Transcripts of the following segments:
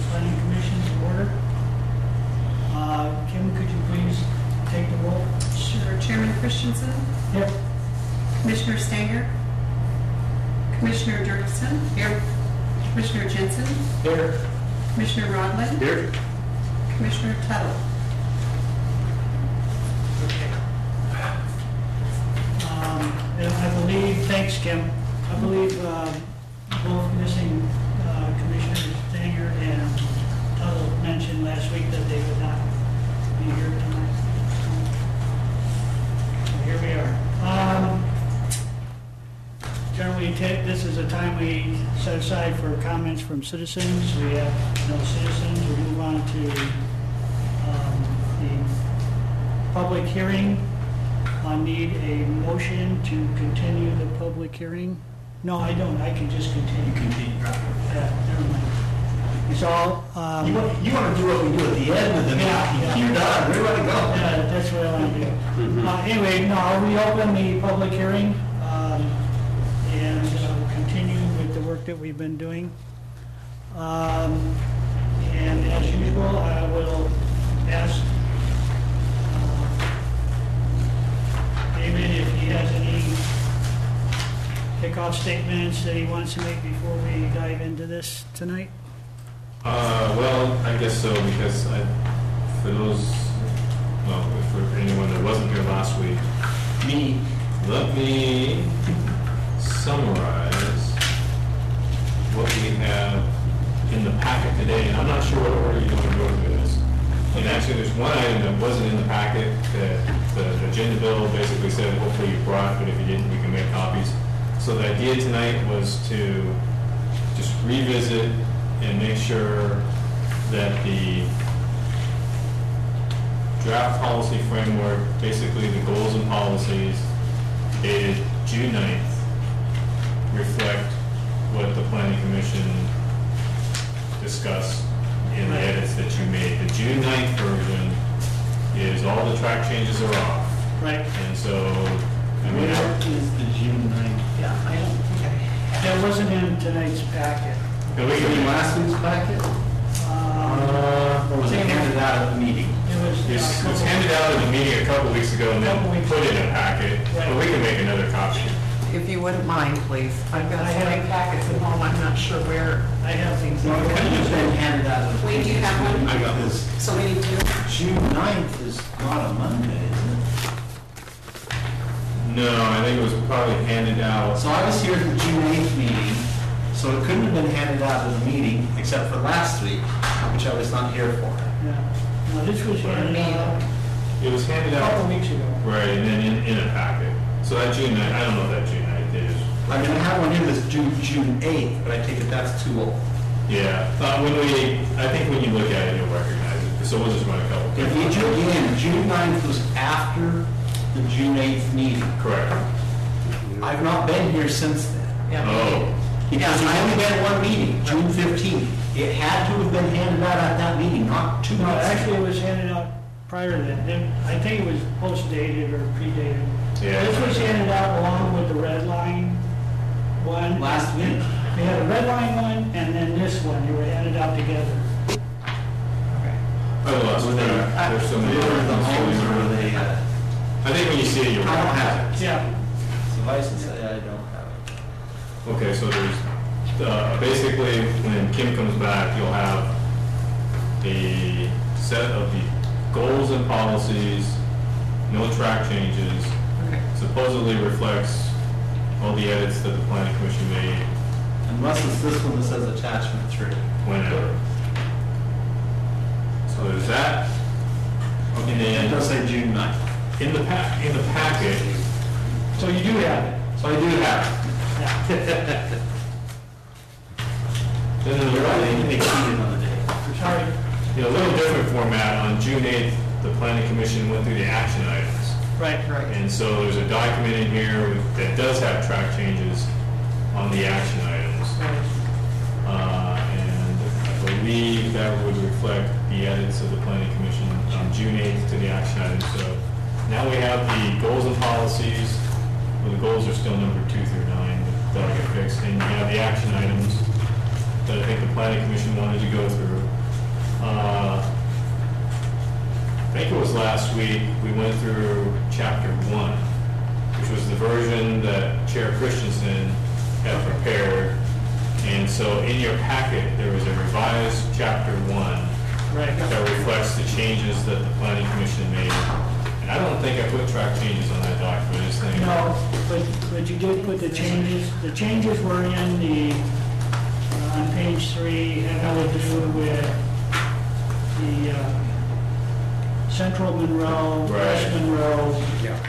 Planning Commission to order. Kim, could you please take the roll? Sure. Chairman Christensen? Yep. Commissioner Stanger? Commissioner Dirksen? Here. Commissioner Jensen? Here. Commissioner Rodlin? Here. Commissioner Tuttle? Okay. And I believe, thanks, Kim. I believe both missing Commissioners Stanger and Tuttle mentioned last week that they would not be here tonight. So here we are. Generally, this is a time we set aside for comments from citizens. We have no citizens. We move on to the public hearing. I need a motion to continue the public hearing. No, I don't. I can just continue. Continue. Never mind. So, You want to do what we do at the end of the meeting? Yeah. You're done. Where do you want to go? yeah, that's what I want to do. Anyway, no, I'll reopen the public hearing and continue with the work that we've been doing. And as usual, I will ask David if he has any kickoff statements that he wants to make before we dive into this tonight. Well, I guess so, because for those, well, for anyone that wasn't here last week, let me summarize what we have in the packet today. And I'm not sure what order you want to go through this. And actually, there's one item that wasn't in the packet that the agenda bill basically said, hopefully you brought, but if you didn't, we can make copies. So the idea tonight was to just revisit and make sure that the draft policy framework, basically the goals and policies dated June 9th, reflect what the Planning Commission discussed in the edits that you made. The June 9th version is all the track changes are off. Right. And so, I mean, Where is the June 9th? Yeah, I don't think that wasn't in tonight's packet. and we Was it in can, last week's packet? Or was it handed out at the meeting? It was. it was handed out in the meeting a couple weeks ago and then Couple weeks put in ago. a packet, Right. but we can make another copy. If you wouldn't mind, please. I've got I so have- many packets at home, I'm not sure where. I have things. No, it couldn't have been handed out. at the We do meeting. have one. I got this. So we need to. June 9th is not a Monday, isn't it? No, I think it was probably handed out. So I was here at the June 8th meeting, so it couldn't have been handed out at the meeting, except for last week, which I was not here for. Yeah. No, this was handed out It was handed a couple out, weeks ago. right, and then in a packet. So that June 9th, I don't know if that June 9th is. I mean, I have one here that's June 8th, but I take it that's too old. Yeah, I think when you look at it, you'll recognize it. So we'll just run a couple. If you took in, June 9th was after the June 8th meeting. Correct. I've not been here since then. Oh, Because there's only been one meeting, June 15th. It had to have been handed out at that meeting, not 2 No, months actually, it ago. was handed out prior to that. Then I think it was post-dated or predated. Yeah. This was handed out along with the red line one. Last week. We had a red line one and then this one. They were handed out together. I lost track. There's so Were many. they the homes or were they, I think when you see it, you'll. I don't have it. Yeah. Suffice to say, I don't have it. Okay, so there's, basically, when Kim comes back, you'll have a set of the goals and policies, no track changes, Okay. supposedly reflects all the edits that the planning commission made Unless it's this one that says attachment 3. whenever. So there's that. And It does then say June 9th. in the packet, So you do have it. So I do have it. Yeah. then in You're right, the, they exceeded on the day. Sorry. in a little different format, on June 8th, the planning commission went through the action items. Right. And so there's a document in here that does have track changes on the action items. And I believe that would reflect the edits of the planning commission on June 8th to the action items. So now we have the goals and policies. Well, the goals are still numbered 2 through 9, but that'll get fixed. And you have the action items that I think the planning commission wanted to go through. I think it was last week, we went through chapter 1, which was the version that Chair Christensen had prepared. And so in your packet, there was a revised chapter 1 Right. that reflects the changes that the planning commission made. And I don't think I put track changes on that document, I just think. No, but you did put the changes. The changes were in the, on page 3, having to do with the Central Monroe, West Right. Monroe. Yeah.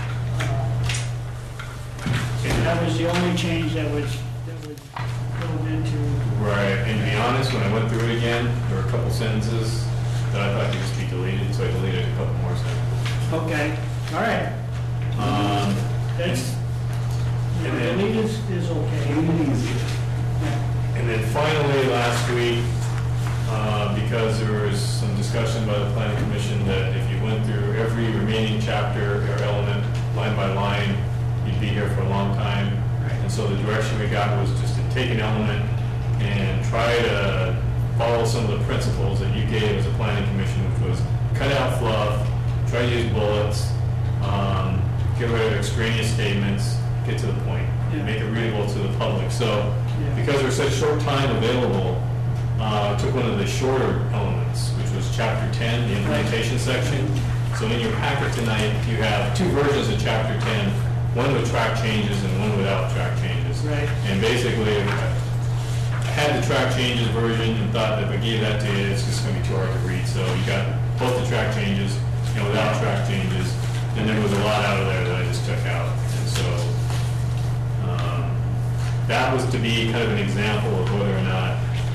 And that was the only change that was go into. Right, and to be honest, when I went through it again, there were a couple sentences that I thought could just be deleted, so I deleted a couple more sentences. Okay, all right. That's, And then- delete is okay. Yeah. And then finally, last week, because there was some discussion by the planning commission that if you went through every remaining chapter or element line by line, you'd be here for a long time. And so the direction we got was just to take an element and try to follow some of the principles that you gave as a planning commission, which was cut out fluff, try to use bullets, get rid of extraneous statements, get to the point, and make it readable to the public. So because there's such short time available, I took one of the shorter elements, which was chapter 10, the implementation section. So in your packet tonight, you have two versions of chapter 10, one with track changes and one without track changes. Right. And basically, I had the track changes version and thought that if I gave that to you, it's just going to be too hard to read. So you got both the track changes and without track changes. And there was a lot out of there that I just took out. And so that was to be kind of an example of whether or not,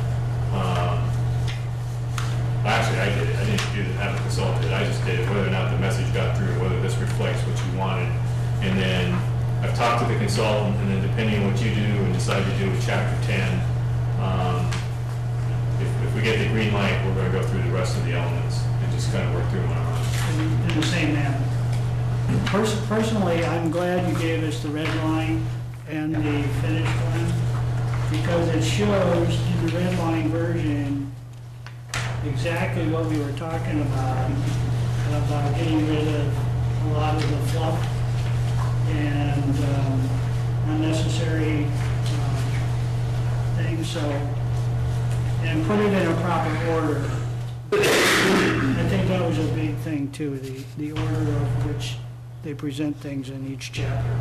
actually I did it. I didn't do have it consulted. I just did it, whether or not the message got through, whether this reflects what you wanted. And then I've talked to the consultant, and then depending on what you do and decide to do with chapter 10, if we get the green light, we're going to go through the rest of the elements and just kind of work through them on our own. In the same manner. Personally, I'm glad you gave us the red line and the finished one, because it shows in the red line version exactly what we were talking about getting rid of a lot of the fluff and unnecessary things, so, and put it in a proper order. I think that was a big thing too, the order of which they present things in each chapter.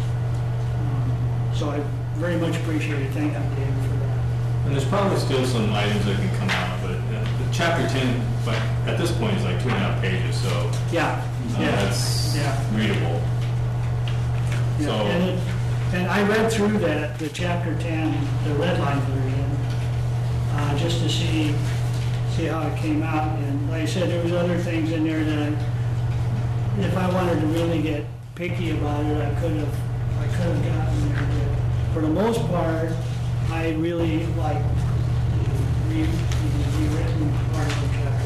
So I very much appreciate it. Thank you, David, for that. And there's probably still some items that can come out, but the chapter 10, but at this point, is like 2.5 pages, so Yeah, that's readable. yeah. So, And I read through that, the chapter 10, the red line version, just to see how it came out. And like I said, there was other things in there that if I wanted to really get picky about it, I could have gotten there. But for the most part, I really liked the rewritten part of the chapter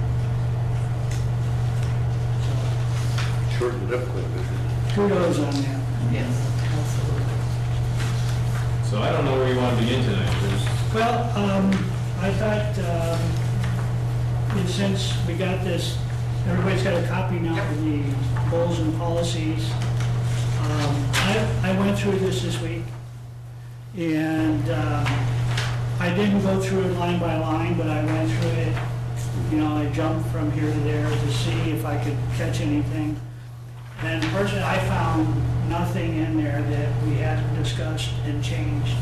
10. Short and difficult, isn't it? Kudos on that. Yes, absolutely. so I don't know where you want to begin tonight. Well, I thought, since we got this, everybody's got a copy now of the goals and policies. I went through this week, and I didn't go through it line by line, but I went through it, I jumped from here to there to see if I could catch anything. And personally, I found nothing in there that we hadn't discussed and changed.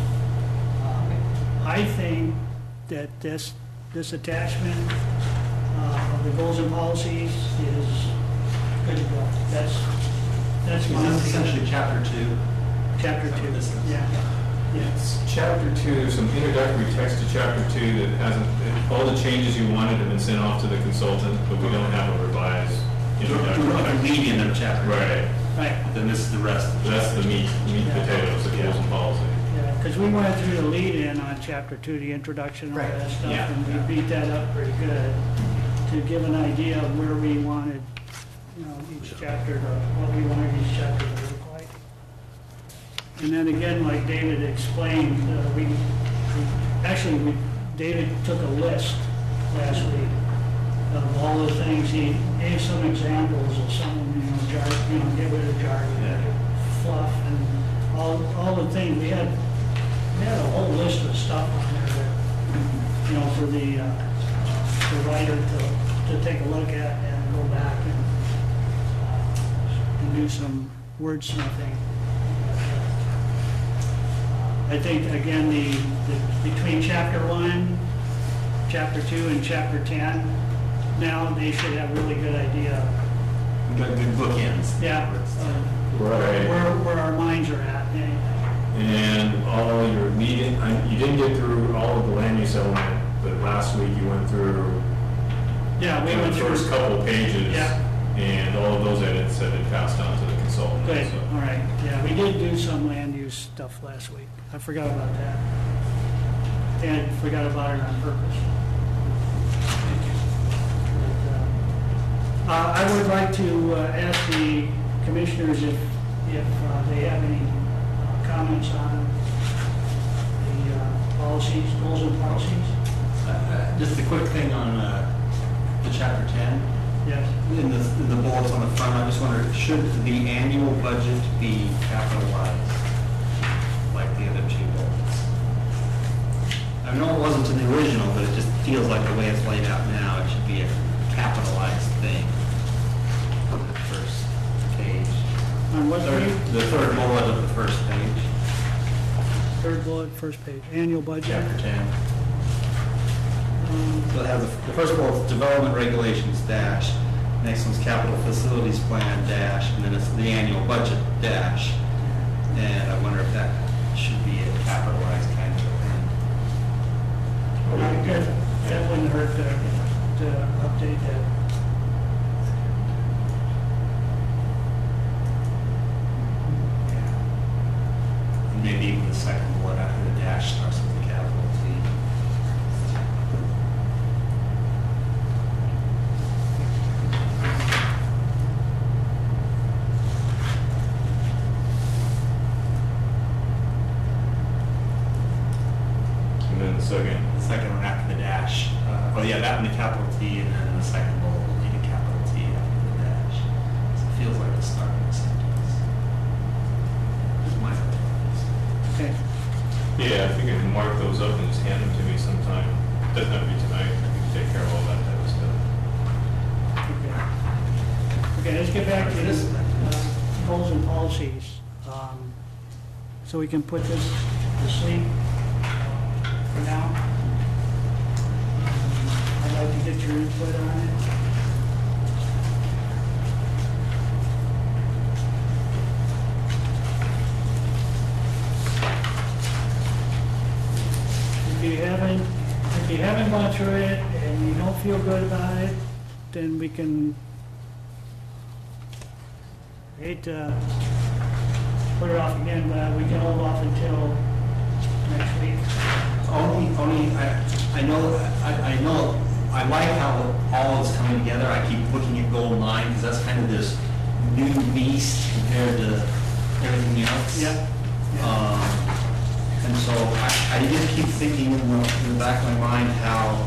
I think that this attachment of the goals and policies is good to go. That's my This is opinion. essentially chapter 2. Chapter 2, This is- yeah. It's chapter 2, there's some introductory text to chapter 2 that hasn't, all the changes you wanted have been sent off to the consultant, but we don't have a revised introductory The text. median of chapter. Right, Right, Then this is the rest. that's the meat potatoes, the goals and policy. yeah, because we went through the lead-in on chapter 2, the introduction and all Right, that stuff, yeah, and yeah. we beat that up pretty good to give an idea of where we wanted, each chapter, what we wanted each chapter to look like. And then again, like David explained, David took a list last week of all the things. He gave some examples of some, get rid of jargon, fluff, and all the things. We had a whole list of stuff on there that, for the writer to take a look at and go back and do some wordsmithing. I think, again, the between chapter 1, chapter 2, and chapter 10, now they should have really good idea. We got good bookends. Yeah. Right. Where our minds are at. And all your meeting, you didn't get through all of the land use element, but last week you went through Yeah, we went the through. first couple of pages. Yeah. And all of those edits have been passed on to the consultant. Good, so. all right. Yeah, we did do some land use stuff last week. I forgot about that. And forgot about it on purpose. But, I would like to ask the commissioners if they have any comments on the policies, goals and policies. Just a quick thing on the chapter 10. Yes. In the bullets on the front, I just wonder, should the annual budget be capitalized like the other two bullets? I know it wasn't in the original, but it just feels like the way it's laid out now, it should be a capitalized thing on the first page. On what page? The third bullet of the first page, Third bullet, first page. Annual budget. chapter 10. So it has the first bullet, development regulations dash, next one's capital facilities plan dash, and then it's the annual budget dash. And I wonder if that should be a capitalized kind of thing. Good. That wouldn't hurt to update that. And maybe even the second bullet after the dash starts with the capital T. And then the second. The second one after the dash. That and the capital T, and then the second bullet will need a capital T after the dash. So it feels like it's starting a sentence. It's my opinion. Okay. Yeah, if you can mark those up and just hand them to me sometime. Doesn't have to be tonight. I can take care of all that type of stuff. Okay, let's get back to this, goals and policies. So we can put this to sleep for now. I'd like to get your input on it. If you haven't gone through it and you don't feel good about it, then we can, I hate to put it off again, but we can hold off until next week. I like how all is coming together. I keep looking at goal 9 because that's kind of this new beast compared to everything else. Yeah. And so I just keep thinking in the back of my mind how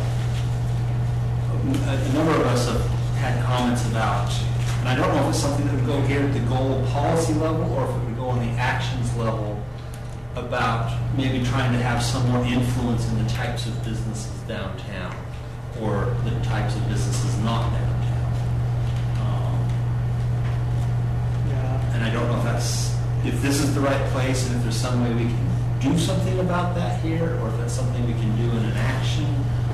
a number of us have had comments about, and I don't know if it's something that would go here at the goal policy level or if it would go on the actions level, about maybe trying to have some more influence in the types of businesses downtown or the types of businesses not downtown. Yeah. And I don't know if this is the right place and if there's some way we can do something about that here, or if that's something we can do in an action.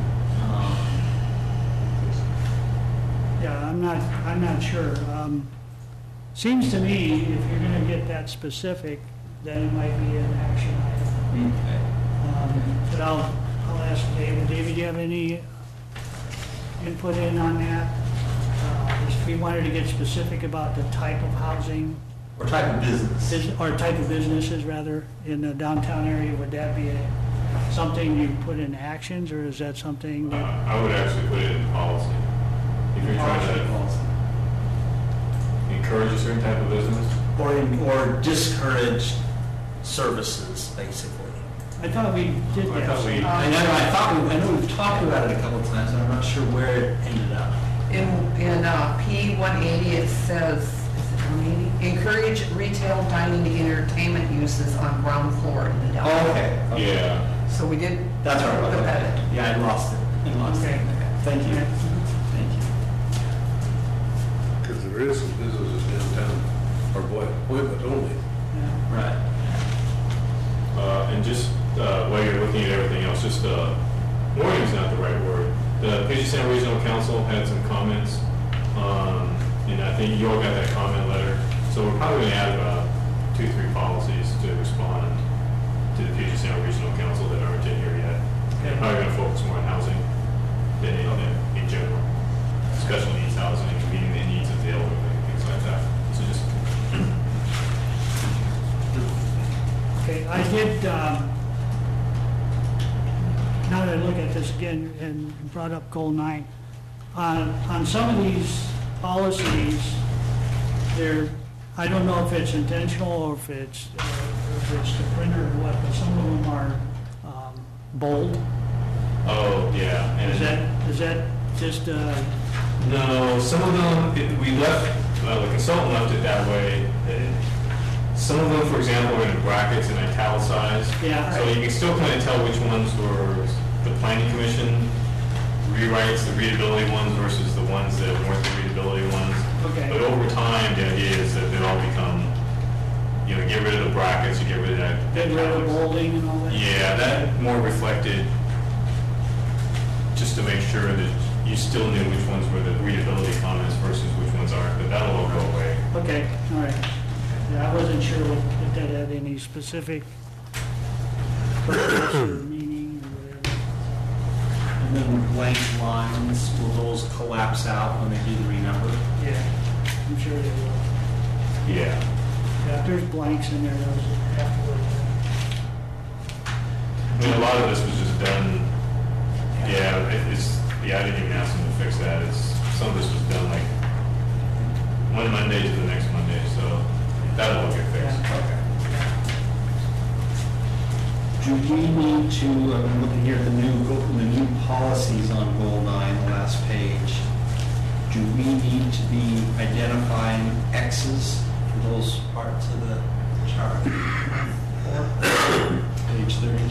Yeah, I'm not sure. Seems to me, if you're gonna get that specific, then it might be an action item. Okay. But I'll ask David. David, do you have any input in on that? If we wanted to get specific about the type of housing, Or type of business. or type of businesses rather, in the downtown area, would that be something you put in actions, or is that something that? I would actually put it in policy. If you're trying to encourage a certain type of business. Or discourage services, basically. I thought we did I that. thought we- I know we've talked about it a couple of times, and I'm not sure where it ended up. In P-180, it says, is it 180? Encourage retail dining and entertainment uses on ground floor in the Delta. Oh, okay. Yeah. So we did. That's all right. put that in. Yeah, I lost it. Okay. Thank you. Thank you. Because there is some businesses downtown, or appointment only. Yeah. Right. And just while you're looking at everything else, just warning's not the right word. The Puget Sound Regional Council had some comments, and I think you all got that comment letter. So we're probably going to add about 2-3 policies to respond to the Puget Sound Regional Council that aren't in here yet. And probably going to focus more on housing than anything in general. Special needs housing, meeting the needs of the elderly, things like that. So just Okay, I did, now that I look at this again and brought up goal 9, on some of these policies, I don't know if it's intentional or if it's the printer or what, but some of them are bold. oh yeah, and Is that just, no, some of them, we left, the consultant left it that way. Some of them, for example, are in brackets and italicized. Yeah. So you can still kind of tell which ones were the planning commission rewrites, the readability ones versus the ones that weren't the readability ones. Okay. But over time, the idea is that they all become, get rid of the brackets, you get rid of that. get rid of bolding and all that? Yeah, that more reflected, just to make sure that you still knew which ones were the readability comments versus which ones aren't, but that'll all go away. Okay, all right. Yeah, I wasn't sure if that had any specific purpose or meaning or whatever. And then blank lines, will those collapse out when they do the renumber? Yeah, I'm sure they will. Yeah. Yeah, if there's blanks in there, those have to work. I mean, a lot of this was just done, I didn't even ask them to fix that. Some of this was done like one Monday to the next Monday, so that'll all get fixed. Yeah. Do we need to, I'm looking here at the new policies on goal 9, the last page. Do we need to be identifying X's for those parts of the chart? Page 33.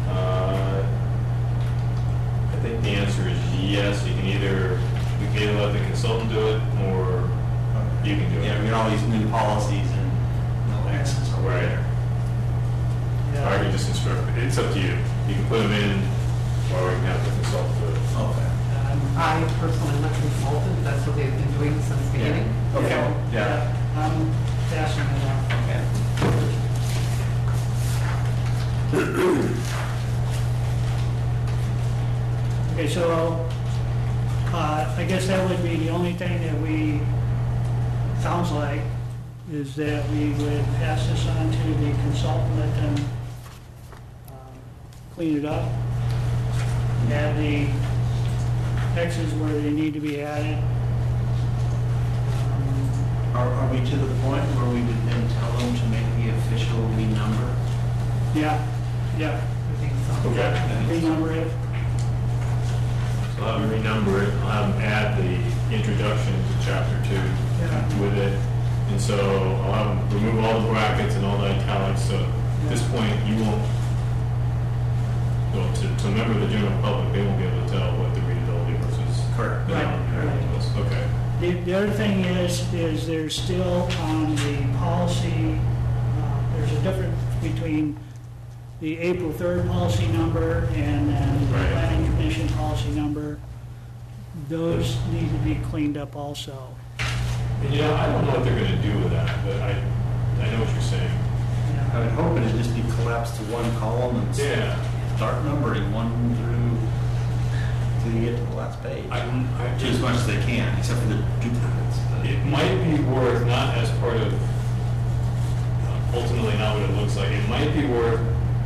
I think the answer is yes. We can either let the consultant do it, or you can do it. Yeah, we got all these new policies and no X's over Right. there. Or I can just instruct, it's up to you. You can put them in, or we can have the consultant do it. Okay. I personally am a consultant, that's what they've been doing since the beginning. Okay, yeah. I'm passing it on. Okay. Okay, so I guess that would be the only thing that sounds like, is that we would pass this on to the consultant, let them clean it up, add the X's where they need to be added. Are we to the point where we would then tell them to make the official renumber? Yeah. I think so. Okay. Renumber it. So I'll have them renumber it, I'll have them add the introduction to chapter 2 Yeah. with it. And so I'll have them remove all the brackets and all the italics, so at this point, you won't, well, to a member of the general public, they won't be able to tell what the readability versus. Correct. the non-readability was. Okay. The other thing is there's still on the policy, there's a difference between the April 3rd policy number and then the Right. planning commission policy number. Those need to be cleaned up also. And, I don't know what they're gonna do with that, but I know what you're saying. I would hope it'd just be collapsed to one column and Yeah. start numbering 1 through till you get to the last page. Do as much as they can, except for the duplicates. but- It might be worth, not as part of, ultimately not what it looks like, it might be worth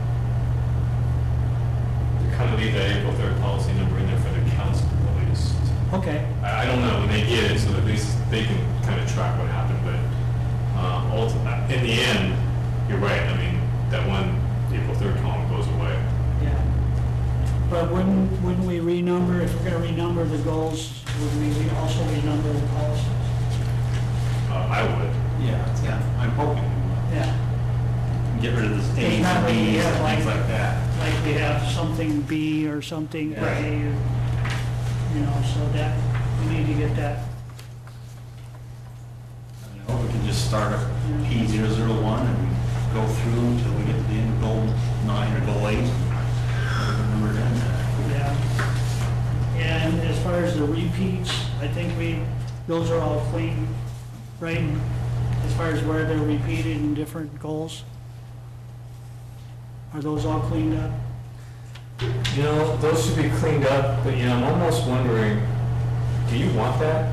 to kind of leave that April 3rd policy number in there for the council at least. Okay, I don't know, when they get it, so at least they can kind of track what happened, but ultimately, in the end, you're right, I mean, that one April 3rd column goes away. but wouldn't we renumber, if we're gonna renumber the goals, would we also renumber the policies? I would. Yeah, I'm hoping we Yeah. will. Get rid of this It's A's not and like we B's have, and things like that. Like we have something B or something A, Right. you know, so that, we need to get that. I hope we can just start at P001 and go through until we get to the end of goal 9 or goal 8. And we're done. Yeah. And as far as the repeats, I think those are all clean, right? As far as where they're repeated in different goals? Are those all cleaned up? You know, those should be cleaned up, but I'm almost wondering, do you want that?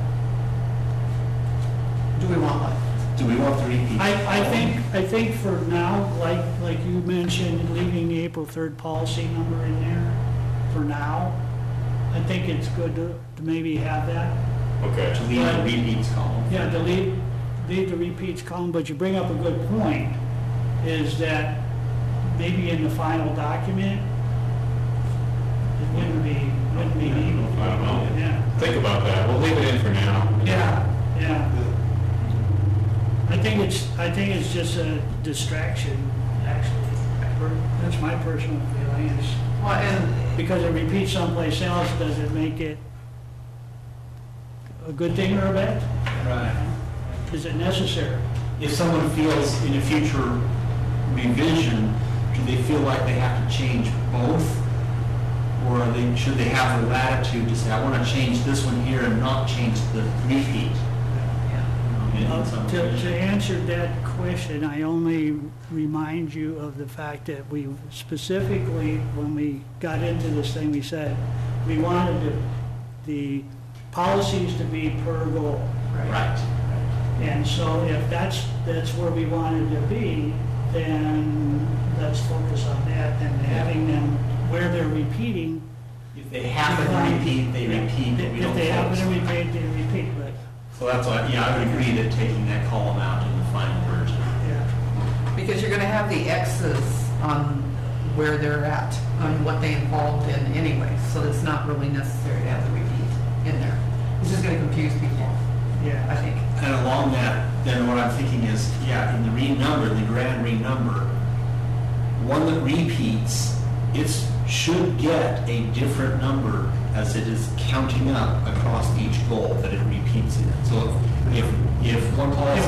Do we want what? Do we want the repeat? I think for now, like you mentioned, leaving the April 3rd policy number in there, for now, I think it's good to maybe have that. Okay. To leave the repeats column. Yeah, to leave the repeats column, but you bring up a good point, is that maybe in the final document, it wouldn't be needed. I don't know. Yeah. Think about that. We'll leave it in for now. Yeah. I think it's just a distraction, actually. That's my personal feeling, is Well, and because it repeats someplace else, does it make it a good thing or a bad thing? Right. Is it necessary? If someone feels in a future revision, do they feel like they have to change both? Or should they have the latitude to say, I want to change this one here and not change the repeat? In some To revision. answer that question, I only remind you of the fact that we specifically, when we got into this thing, we said we wanted the policies to be per goal. Right. And so if that's where we wanted to be, then let's focus on that and having them where they're repeating. If they happen to repeat, they repeat, but we don't If they happen focus to on it. repeat, they repeat, but, So that's why, I would agree that taking that column out in the final version. yeah. because you're gonna have the X's on where they're at, on what they involved in anyway, so it's not really necessary to have the repeat in there. It's just gonna confuse people, I Yeah. think. And along that, then what I'm thinking is, in the renumber, the grand renumber, one that repeats, it should get a different number as it is counting up across each goal that it repeats in. So if one policy,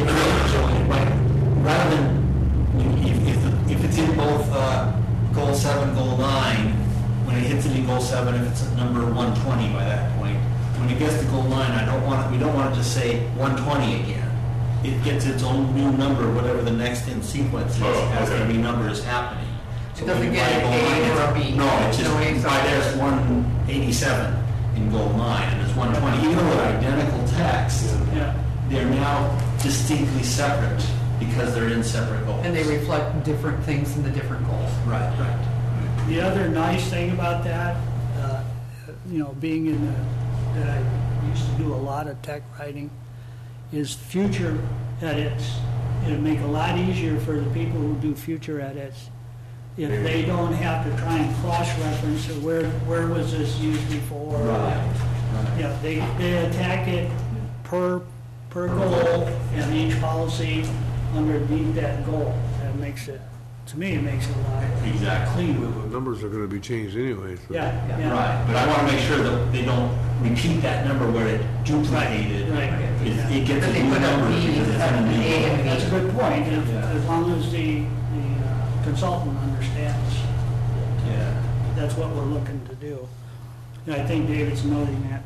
rather than, if it's in both goal 7, goal 9, when it hits it in goal 7, if it's at number 120 by that point, when it gets to goal 9, we don't want it to say 120 again. It gets its own new number, whatever the next in sequence is, Oh, as the okay. renumber is happening. It doesn't when get by an goal A 9, or a B. No, it's just, No A's or by B's. there's 187 in goal 9, and it's 120, even though they're identical text, Yeah. they're now distinctly separate because they're in separate goals. And they reflect different things in the different goals. Right. The other nice thing about that, being that I used to do a lot of tech writing, is future edits. It'll make it a lot easier for the people who do future edits if they don't have to try and cross-reference, or where was this used before? Yeah, they attack it per goal and each policy underneath that goal. That makes it, to me, it makes it a lot Exactly. cleaner. The numbers are gonna be changed anyway, so. Yeah. Right, but I want to make sure that they don't repeat that number where it duplicated. Right. It gets But a they new put a number B, because it's in an a new A and goal. a B. That's a good point, Yeah. as long as the consultant understands Yeah. that's what we're looking to do. And I think David's noting that.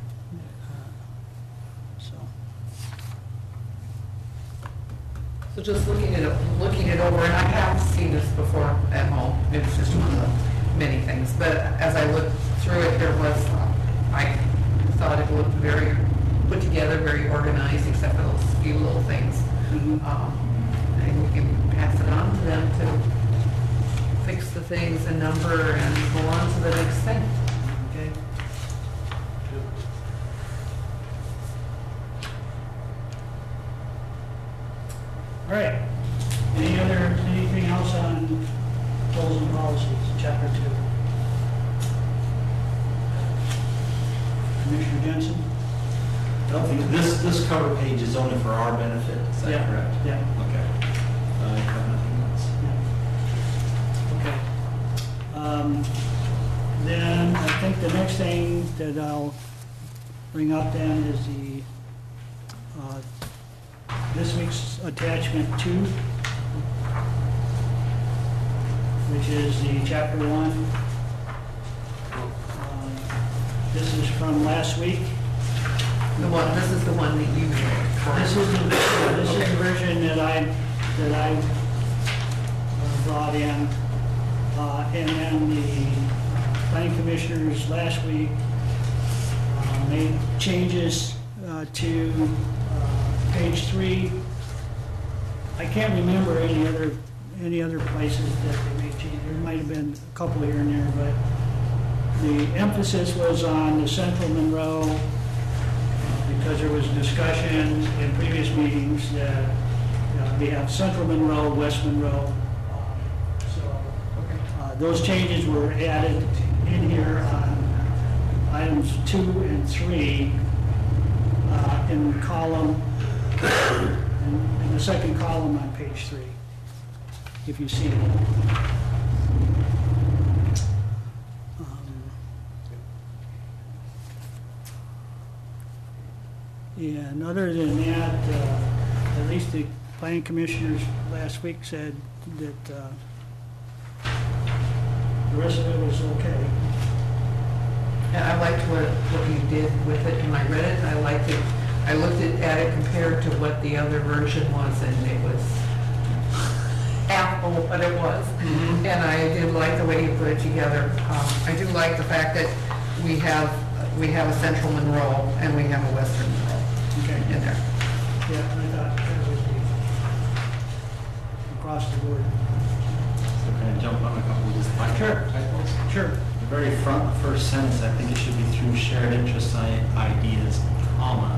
So, So just looking it over, and I have seen this before at home, it's just one of the many things, but as I looked through it, I thought it looked very put together, very organized, except for those few little things. And we can pass it on to them to fix the things and number and go on to the next thing. okay. All right. Anything else on goals and policies, chapter 2? Commissioner Jensen? I don't think, this cover page is only for our benefit, is that Yeah, correct? Yeah, Okay. I have nothing else. yeah. Okay. Then I think the next thing that I'll bring up then is this week's attachment 2, which is the Chapter 1. This is from last week. This is the one that you made. This is the version that I brought in. And then the planning commissioners last week made changes to page 3. I can't remember any other places that they made changes. There might have been a couple here and there, but the emphasis was on the Central Monroe because there was discussion in previous meetings that we have Central Monroe, West Monroe. Those changes were added in here on items 2 and 3 in column, in the second column on page 3, if you see it. And other than that, at least the planning commissioners last week said that the rest of it was okay. And I liked what you did with it, and I read it, and I liked it. I looked at it compared to what the other version was, and it was half of what it was. Mm-hmm. And I did like the way you put it together. I do like the fact that we have a Central Monroe and we have a Western Monroe Okay. in there. Yeah, I thought that would be across the board. So can I jump on a couple of these Sure. typos? Sure. The very front, the first sentence, I think it should be through shared interests, ideas, comma.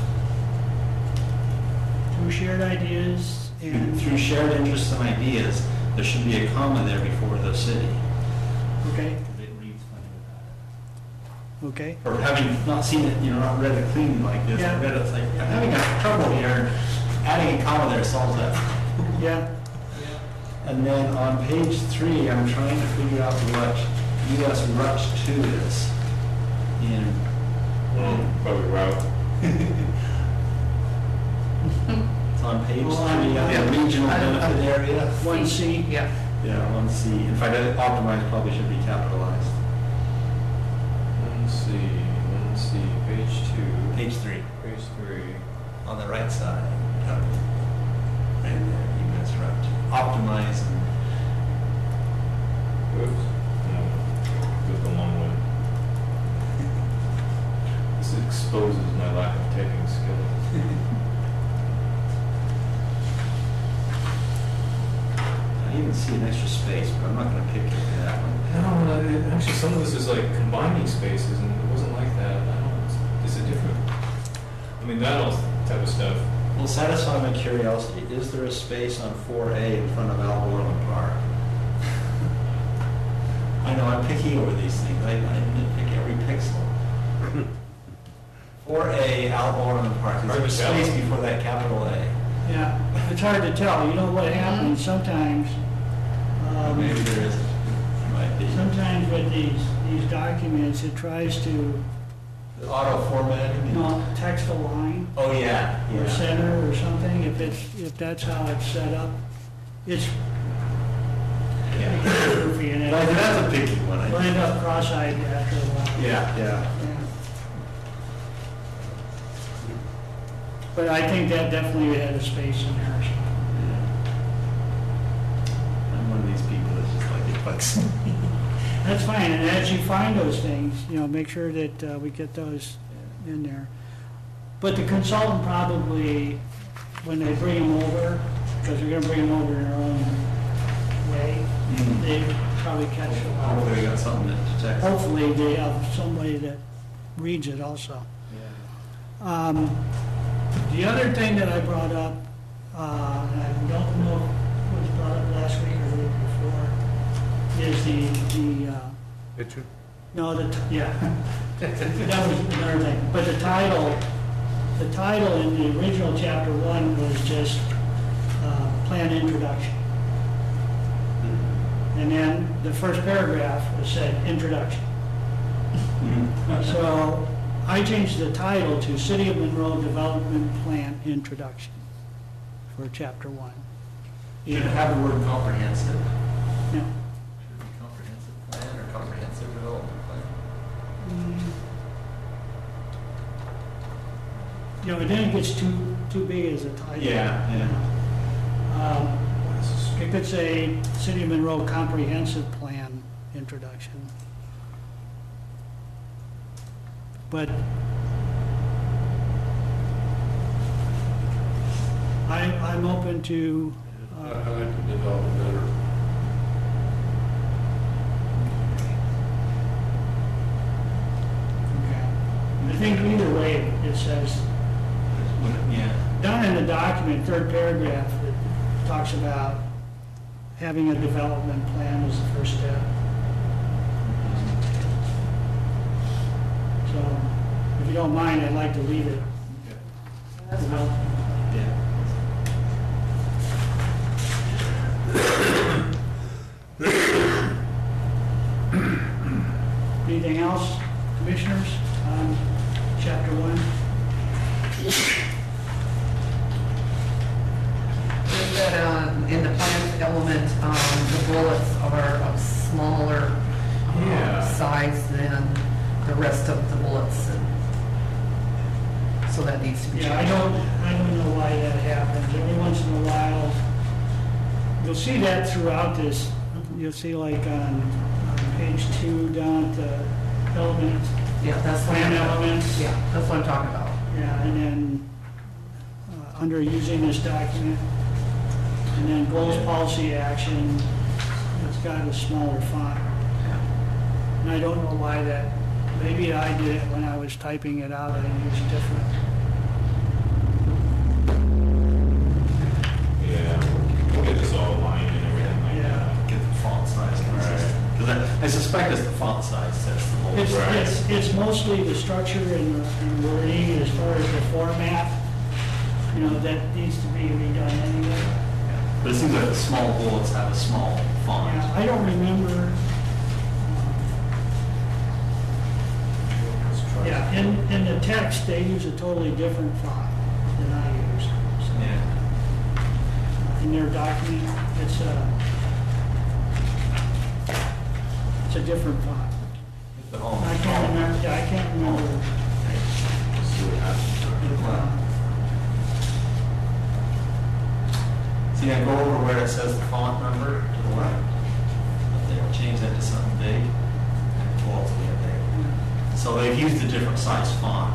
Through shared ideas and. Through shared interests and ideas, there should be a comma there before the city. Okay, It reads funny without okay. it. Or having not seen it, not read it clean like this, Yeah. I read it, it's like, I'm having a trouble here, adding a comma there solves that. Yeah. And then on page 3, I'm trying to figure out what US Rush 2 is in. Probably route. It's on page 3, Well, the regional benefit area. 1C. Yeah. Yeah, 1C. In fact, optimized probably should be capitalized. Let's see, page 2. Page 3, Page 3. on the right side. Yep. Right there, US Rush. Optimize and Oops. No, with the long one. This exposes my lack of typing skills. I even see an extra space, but I'm not going to pick at that one. No, actually, some of this is like combining spaces, and it wasn't like that. I don't. Is it different? I mean, that all type of stuff. Well, satisfy my curiosity. Is there a space on 4A in front of Alborland Park? I know I'm picky over these things. I nitpick every pixel. 4A Alborland Park. Is there a space before that capital A? Yeah, it's hard to tell. You know what happens sometimes? Maybe there isn't. There might be. Sometimes with these documents, it tries to, The auto formatting. text a line Oh yeah. or center or something. If that's how it's set up, it's Yeah. goofy and But it that's a picky one. will end up cross-eyed after a while. Yeah. Yeah. But I think that definitely had a space in there. I'm one of these people that's just like it bugs me. That's fine, and as you find those things, make sure that we get those in there. But the consultant probably, when they bring them over, because they're gonna bring them over in their own way, they probably catch a lot. Hopefully we got something to text. Hopefully they have somebody that reads it also. The other thing that I brought up, and I don't know if it was brought up last week or the week before, is the Picture? no, That was another thing. But the title in the original chapter 1 was just plan introduction. And then the first paragraph was said introduction. So I changed the title to City of Monroe Development Plan Introduction for chapter 1. You should have the word comprehensive. Yeah. Should it be comprehensive plan or comprehensive development plan? You know, and then it gets too big as a title. Yeah. It could say City of Monroe Comprehensive Plan Introduction. But I'm open to, I like to develop better. I think either way, it says, Yeah. down in the document, third paragraph, it talks about having a development plan as the first step. So, if you don't mind, I'd like to leave it. Anything else, commissioners, on chapter 1? Just that, in the plan element, the bullets are of smaller Yeah. size than the rest of the bullets, and so that needs to be changed. Yeah, I don't know why that happens. Every once in a while, you'll see that throughout this. You'll see like on page 2 down at the elements, Yeah, that's what plan I'm, elements. yeah, that's what I'm talking about. Yeah, and then under using this document, and then goals, policy, action, it's got a smaller font. And I don't know why that, maybe I did it when I was typing it out, I used different. Yeah, we'll get this all aligned and everything like Yeah. that. Get the font size consistent. Because I suspect it's the font size that's the whole. It's mostly the structure and wording as far as the format, you know, that needs to be redone anyway. But it seems like the small bullets have a small font. Yeah, I don't remember. Yeah, in the text, they use a totally different font than I use. So, Yeah. in their document, it's a different font. The home. I can't remember, yeah, I can't remember. Let's see what happens. See, I go over where it says the font number to the left. Up there, change that to something big. And pull it to the other. So they've used a different size font.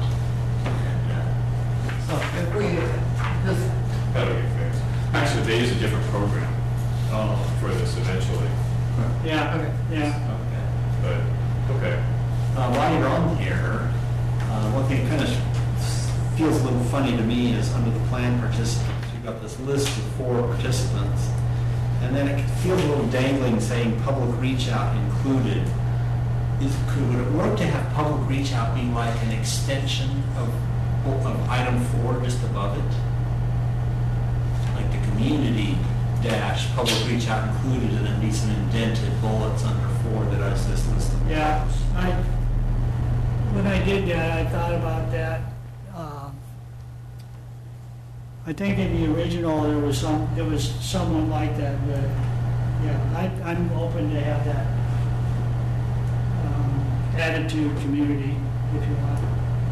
So if we, this, That'll get fixed. Actually, they use a different program Oh, for this eventually, Yeah, Okay. yeah. okay. but, okay. While you're on here, one thing that kind of feels a little funny to me is under the plan participants, you've got this list of 4 participants, and then it feels a little dangling saying public reach out included. Would it work to have public reach out be like an extension of item 4 just above it? Like the community dash public reach out included, and then be some indented bullets under 4 that I was just listing. Yeah, when I did that, I thought about that. I think in the original, there was someone like that, but yeah, I'm open to have that added to community, if you want.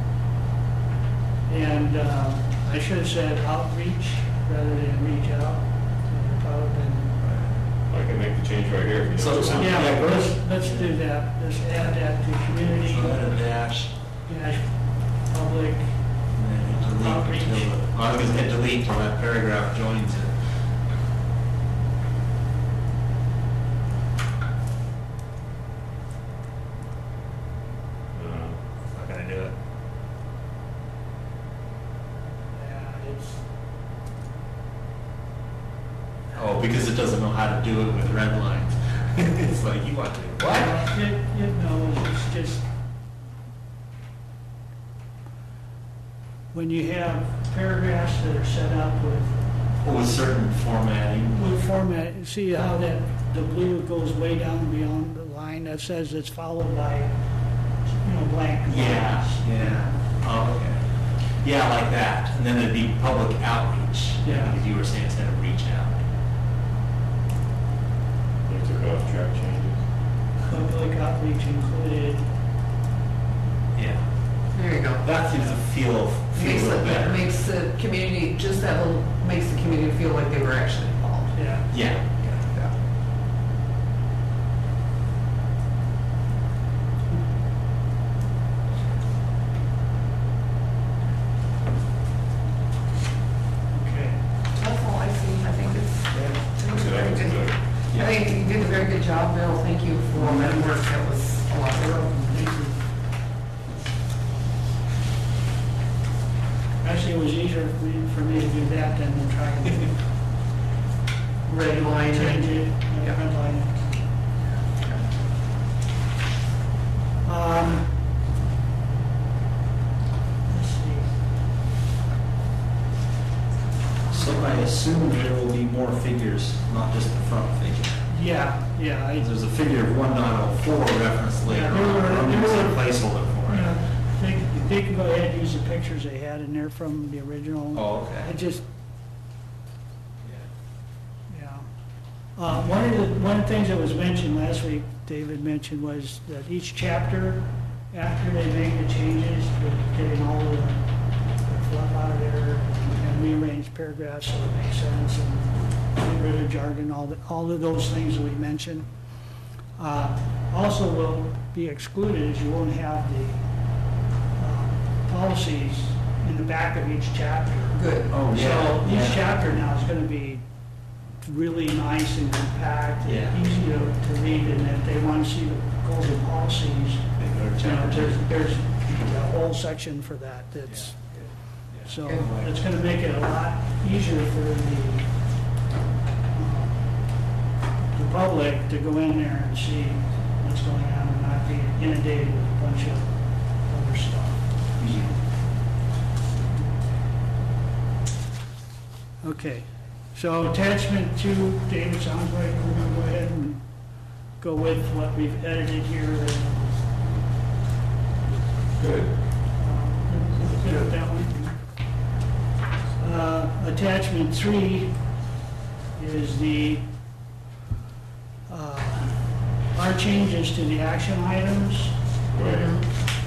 And I should have said outreach rather than reach out. It would have been- I can make the change right here. if you So- don't so- mind. Yeah, let's do that. Let's add that to community, So add a dash. dash, public. And then hit delete Outreach. until I was going to hit delete until that paragraph joins it. Not going to do it. Yeah, it's, Oh, because it doesn't know how to do it with red lines. It's like, you want to do what? it knows, it's just, when you have paragraphs that are set up With certain formatting. with format, see how that, the blue goes way down beyond the line that says it's followed by, blank lines. Yeah. Oh, okay. Yeah, like that. And then it'd be public outreach. Yeah. Because you were saying instead of reach out. They took off track changes. Public outreach included. Yeah. There you go. That seems to feel a little better. Makes the community, just that little, makes the community feel like they were actually involved. Yeah. Yeah. Yeah. Okay. That's all I see. I think it's, very good. I think you did a very good job, Bill. Thank you for all that work. That was a lot of work. Thank you. Actually, it was easier for me to do that than to try and Red line. change it, Yeah. red line it. Let's see. So I assume there will be more figures, not just the front figure. Yeah. There's a figure of 1.04 referenced later Yeah, on. there were- I'm there using a were- placeholder for it. They can go ahead and use the pictures they had in there from the original. Oh, okay. It just, yeah. One of the things that was mentioned last week, David mentioned, was that each chapter, after they make the changes, they're getting all the fluff out of there and rearrange paragraphs so it makes sense and get rid of jargon, all of those things that we mentioned. Also will be excluded is you won't have the policies in the back of each chapter. Good. Oh, So yeah. each chapter now is going to be really nice and compact, Yeah. and easy to read, and if they want to see the goals and policies, They go to chapter two. there's a whole section for that. That's, so it's going to make it a lot easier for the public to go in there and see what's going on and not be inundated with a bunch of other stuff. Okay, so attachment 2, David, sounds like we're going to go ahead and go with what we've edited here. Good. Good with that one. Attachment 3 is our changes to the action items. Right.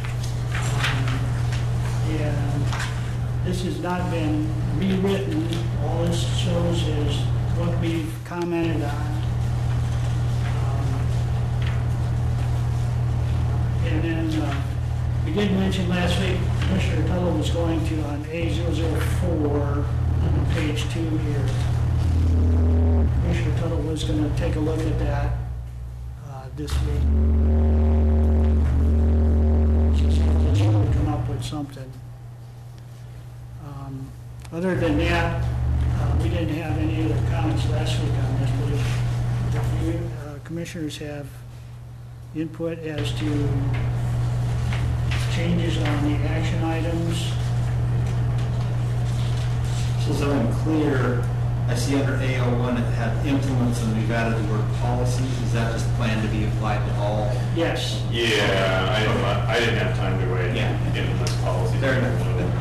And this has not been rewritten, all this shows is what we've commented on. And then, we did mention last week, Commissioner Tuttle was going to, on A004, on page 2 here. Commissioner Tuttle was going to take a look at that this week. She would come up with something. Other than that, we didn't have any other comments last week on this, but if you commissioners have input as to changes on the action items. So I'm clear, I see under AO1 it had implements and we've added the word policies. Is that just planned to be applied to all? Yes. Yeah, I didn't have time to write implement policy. Fair enough.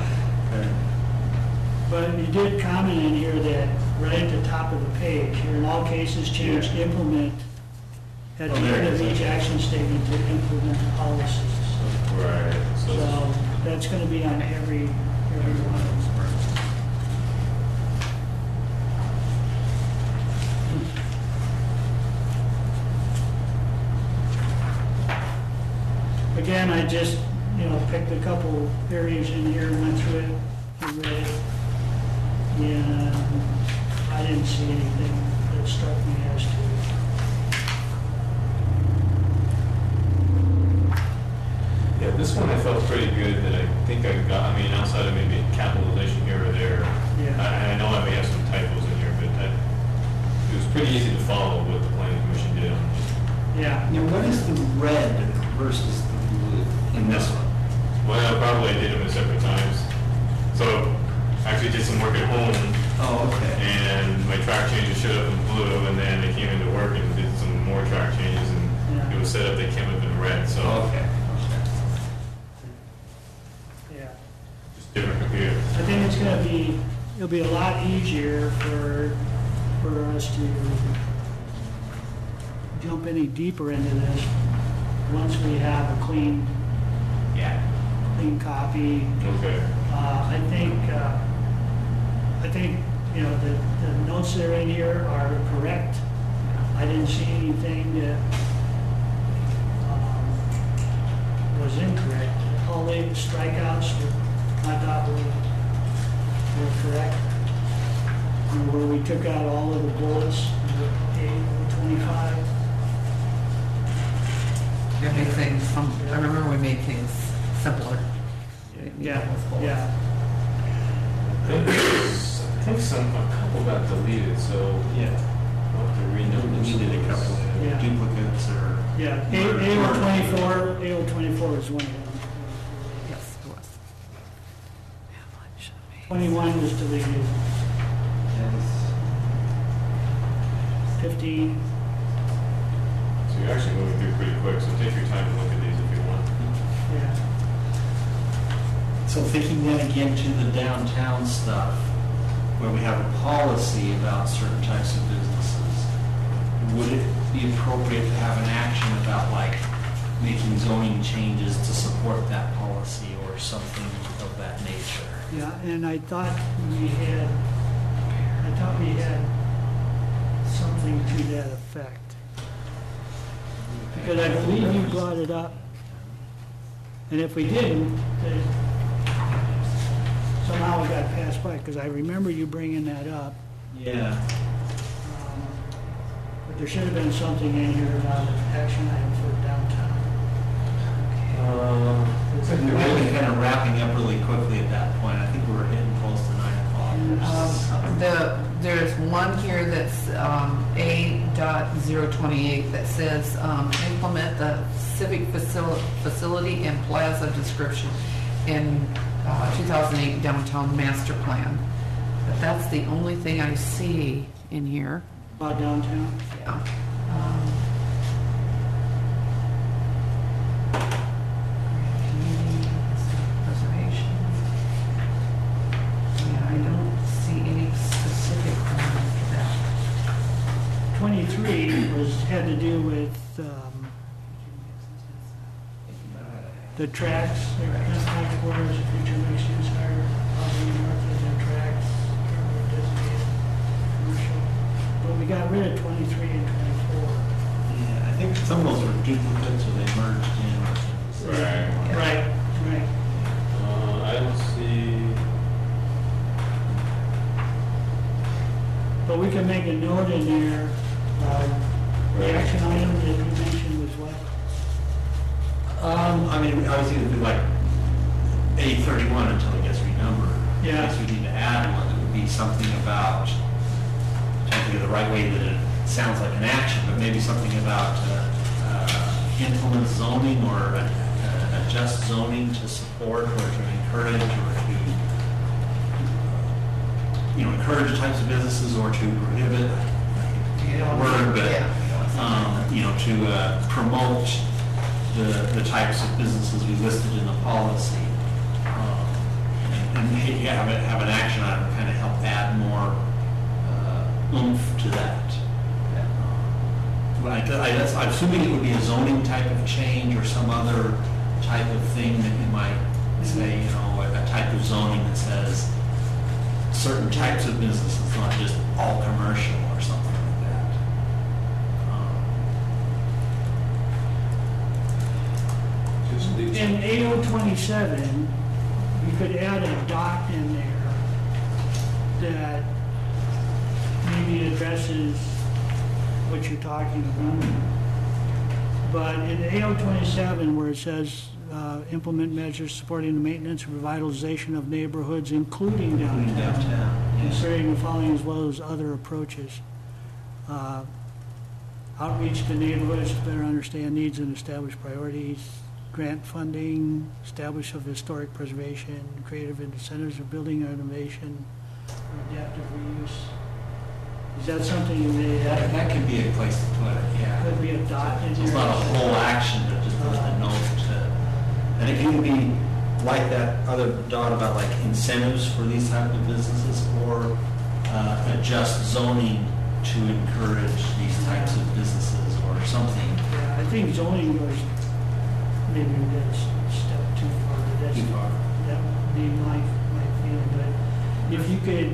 But you did comment in here that right at the top of the page, here in all cases change Yeah. implement at the there end it of is. each action statement to implement the policies. Right, so, So that's going to be on every one of them. Again, I just, picked a couple areas in here, went through it, and read it. And I didn't see anything that struck me as to, yeah, this one I felt pretty good that I think I got, outside of maybe capitalization here or there. Yeah. I know I may have some typos in here, but it was pretty easy to follow what the planning commission did on this. yeah. Now, what is the red versus the blue in this one? Well, probably I did them at separate times. So actually did some work at home, Oh, okay. and my track changes showed up in blue, and then they came into work and did some more track changes, and Yeah. it was set up, they came up in red, so Oh, okay. Yeah. just different computer. I think it's gonna be, it'll be a lot easier for us to jump any deeper into this once we have a clean copy. Okay. I think, you know, the notes that are in here are correct. I didn't see anything that was incorrect. All the strikeouts I thought were correct. And where we took out all of the bullets, the 25. Yeah, make things, I remember we made things simpler. Yeah, yeah. I think a couple got deleted, so Yeah. I'll have to renumber. We did a couple Yeah. of duplicates or. Yeah, AO24 is one of them. Yes, it was. 21 was deleted, 15, So you're actually moving through pretty quick, so take your time and look at these if you want. yeah. So thinking then again to the downtown stuff, where we have a policy about certain types of businesses, would it be appropriate to have an action about like making zoning changes to support that policy or something of that nature? Yeah, and I thought we had something to that effect. Because I believe you brought it up, and if we didn't, then somehow we got passed by, because I remember you bringing that up. Yeah. But there should have been something in here about an action item for downtown. Looks like We were really kind of wrapping up really quickly at that point. I think we were hitting close to 9 o'clock. There's one here that's A.028 that says implement the civic facility and plaza description in 2008 downtown master plan. But that's the only thing I see in here. About downtown? Yeah. Preservation. Yeah, I don't see any specific one for that. 23 had to do with the tracks, the headquarters of future mixed use higher housing north of the tracks, designated commercial. But we got rid of 23 and 24. Yeah, I think some of those were duplicates or they merged in. Right. Right, right. I don't see, But we can make a note in there, the action item that you mentioned was what? I mean, obviously it'd be like A31 until it gets renumbered. Yeah. I guess we need to add one. It would be something about, trying to think of the right way that it sounds like an action, but maybe something about influence zoning or adjust zoning to support or to encourage or to, encourage types of businesses or to prohibit, word, but, to promote the types of businesses we listed in the policy. And have an action item to kind of help add more oomph to that. I'm assuming it would be a zoning type of change or some other type of thing that you might say, a type of zoning that says certain types of businesses, not just all commercial or something like that. Just needs- In AO27, you could add a dot in there that maybe addresses what you're talking about. But in AO27, where it says implement measures supporting the maintenance and revitalization of neighborhoods, including downtown, Yes. considering the following as well as other approaches. Outreach to neighborhoods to better understand needs and establish priorities, grant funding, establish of historic preservation, creative incentives of building innovation, adaptive reuse. Is that something you may, That could be a place to put it, yeah. could be a dot in So there? it's not a whole action, but just a note to, and it can be like that other dot about like incentives for these type of businesses, or adjust zoning to encourage these types of businesses or something. Yeah, I think zoning goes maybe that's a step too far, but that's, Too far. that would be my feeling, but if you could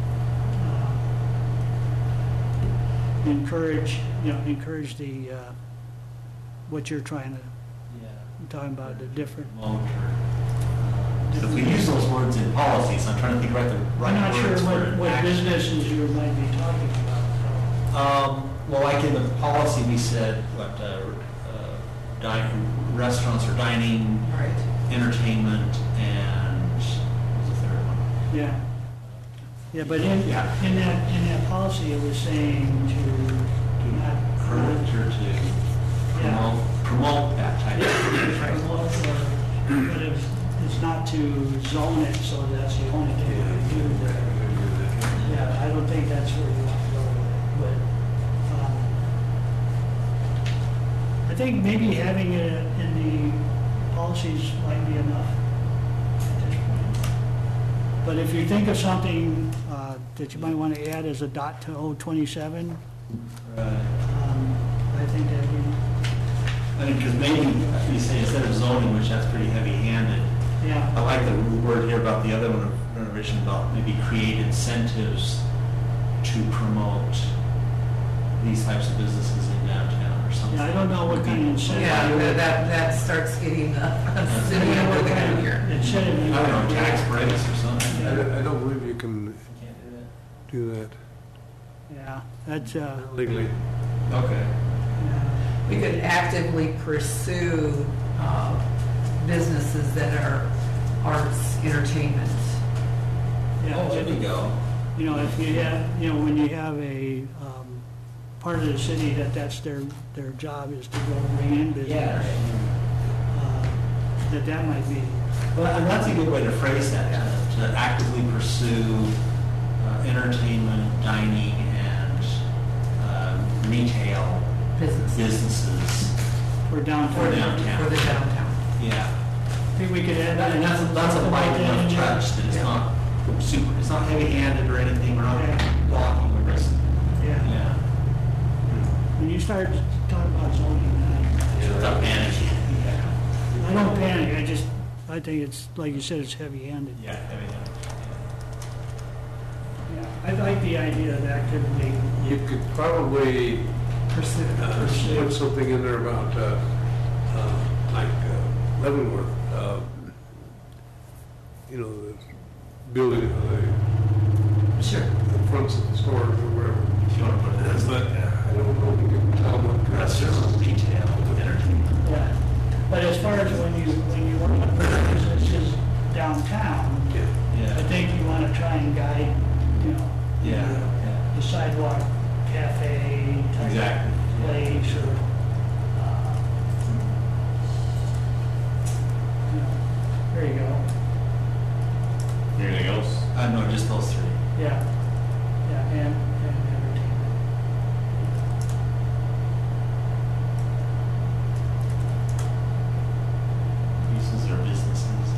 encourage the, what you're trying to, talking about the different. Promote or, so if we use those words in policies, I'm trying to think right the I'm right not sure words for what action. businesses you might be talking about, Well, like in the policy, we said, restaurants or dining, Right. entertainment, and what was the third one? so, yeah. Yeah, but in that policy, it was saying to not Encourage or to Yeah. promote that type of. promote, but it's not to zone it, so that's the only thing we do there. Yeah, I don't think that's where you want to go with it, but I think maybe having it in the policies might be enough at this point. But if you think of something that you might want to add as a dot to 027, I think that'd be, I mean, because maybe you say instead of zoning, which that's pretty heavy-handed, I yeah, like the word here about the other one, renovation, about maybe create incentives to promote these types of businesses in downtown or something. yeah, I don't know what kind of incentive. Yeah, that starts getting the city under the gun here. Incentive. I don't know, tax breaks or something. I don't believe you can do that Yeah, that's, legally. Okay. yeah. We could actively pursue businesses that are arts, entertainment. Yeah, Oh, there we go. you know, if you have, when you have a part of the city that's their job is to go bring in business, that might be, Well, and that's a good way to phrase that, to actively pursue entertainment, dining, and retail Business. businesses for downtown. for downtown. For the downtown. Yeah. I think we could add that. And that's a something light like that enough in there. touch that it's Yeah. not super, it's not heavy-handed or anything, we're not blocking the rest. Yeah, Yeah. when you start talking about zoning, Without panicking. I don't panic, I think it's, like you said, it's heavy-handed. Yeah, heavy-handed. Yeah, I like the idea of actively, You could probably Pursue. put something in there about, like Leavenworth, the building, Sure. the fronts of the stores or wherever. If you want to put it as, but I don't know if you can tell them what restaurant, retail, entertainment. yeah. But as far as when you want to put businesses downtown, I Yeah. think you want to try and guide, Yeah. the sidewalk cafe type Exactly. place or, there you go. Anything else? No, just those three. Yeah, yeah, and entertainment. Uses or businesses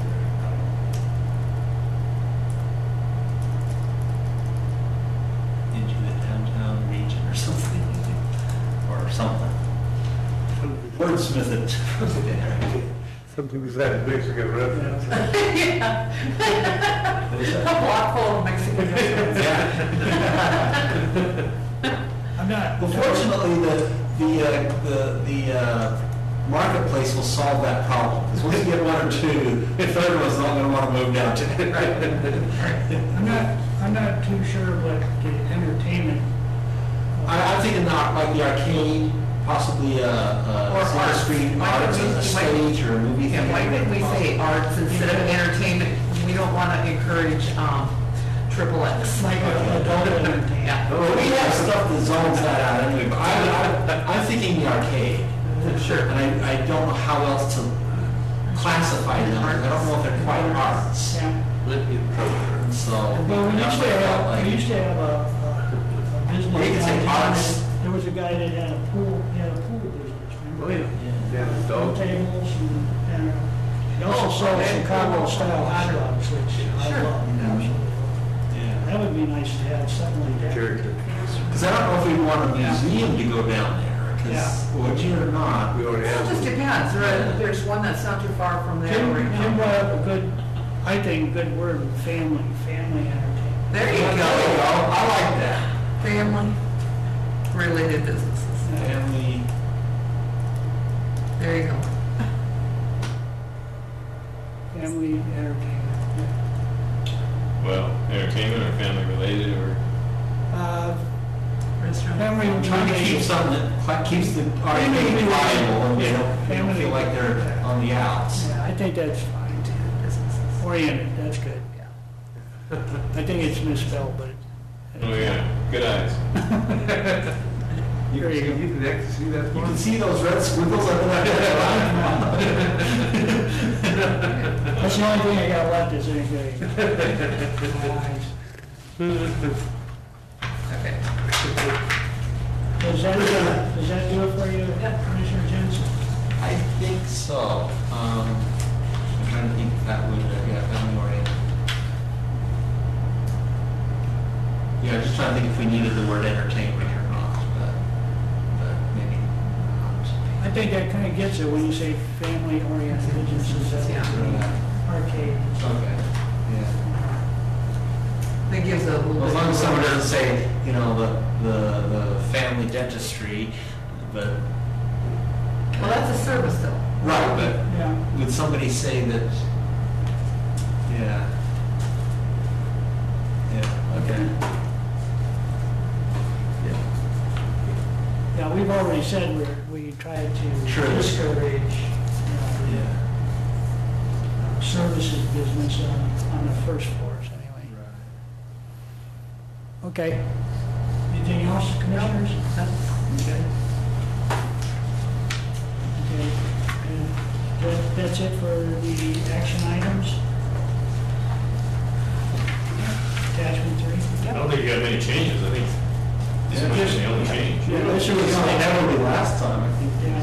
into the downtown region or something, or something. Wordsmith it. Something that Mexican reference. Yeah. A block full of Mexican restaurants. I'm not. Well, fortunately, the marketplace will solve that problem. Because once you get one or two, the third one's not going to want to move down to. I'm not too sure what the entertainment. I'm thinking not like the arcade, possibly Or Center arts. Street Why don't arts, we- a why- stage or a movie Yeah, theater. why didn't we say arts instead of entertainment? We don't want to encourage triple X. Like adult entertainment. Yeah. Well, we have stuff that zones that out anyway, but I'm thinking the arcade. Sure. And I don't know how else to classify them, I don't know if they're quite arts. Yeah. Lithium program. So. Well, we that's used to what I felt have, like. we used to have a business. Well, you could say guy. arts. There was a guy that had a pool, business, remember? Oh, yeah. Yeah, the Pool dog. tables and he also Oh, sold okay. Chicago style hot dogs, which I Sure. love. Yeah. That would be nice to have something like that. Character. Because I don't know if we want a museum to go down there, because Yeah. would you or not? We already It have. just depends, there's one that's not too far from there Jim, right Jim now. brought up a good, I think, good word, family entertainment. There you There you go, go, I like that. family related businesses, Family, there you go. Family entertainment, yeah. Well, entertainment or family related or, Restaurant. Family I'm trying to keep related. something that keeps the RMA viable, and they don't feel like they're on the outs. Yeah, I think that's fine too. Businesses. Oriented, that's good. I think it's misspelled, but. oh yeah, good eyes. You There you go. can, you can actually see that You one. can see those red squiggles under that line. That's the only thing I got left is anything. Okay. Does that do it for you, Commissioner Jensen? I think so. I'm trying to think if that would, yeah, family oriented. Yeah, just trying to think if we needed the word entertainment or not, but maybe not. I think that kind of gets it when you say family oriented businesses, that would be arcade. Okay, yeah. That gives a little bit. As long as someone doesn't say, you know, the family dentistry, but. Well, that's a service though. Right, but Yeah. would somebody say that, yeah. Yeah, okay. Yeah. Yeah, we've already said we try to Sure. discourage Yeah. services business on the first floors anyway. Okay. Anything else, commissioners? Okay. Okay. And that's it for the action items? Attachment 3? I don't think you have many changes, I think this Yeah, might just- be the only change. Yeah, this was heavily last time, I think. Yeah.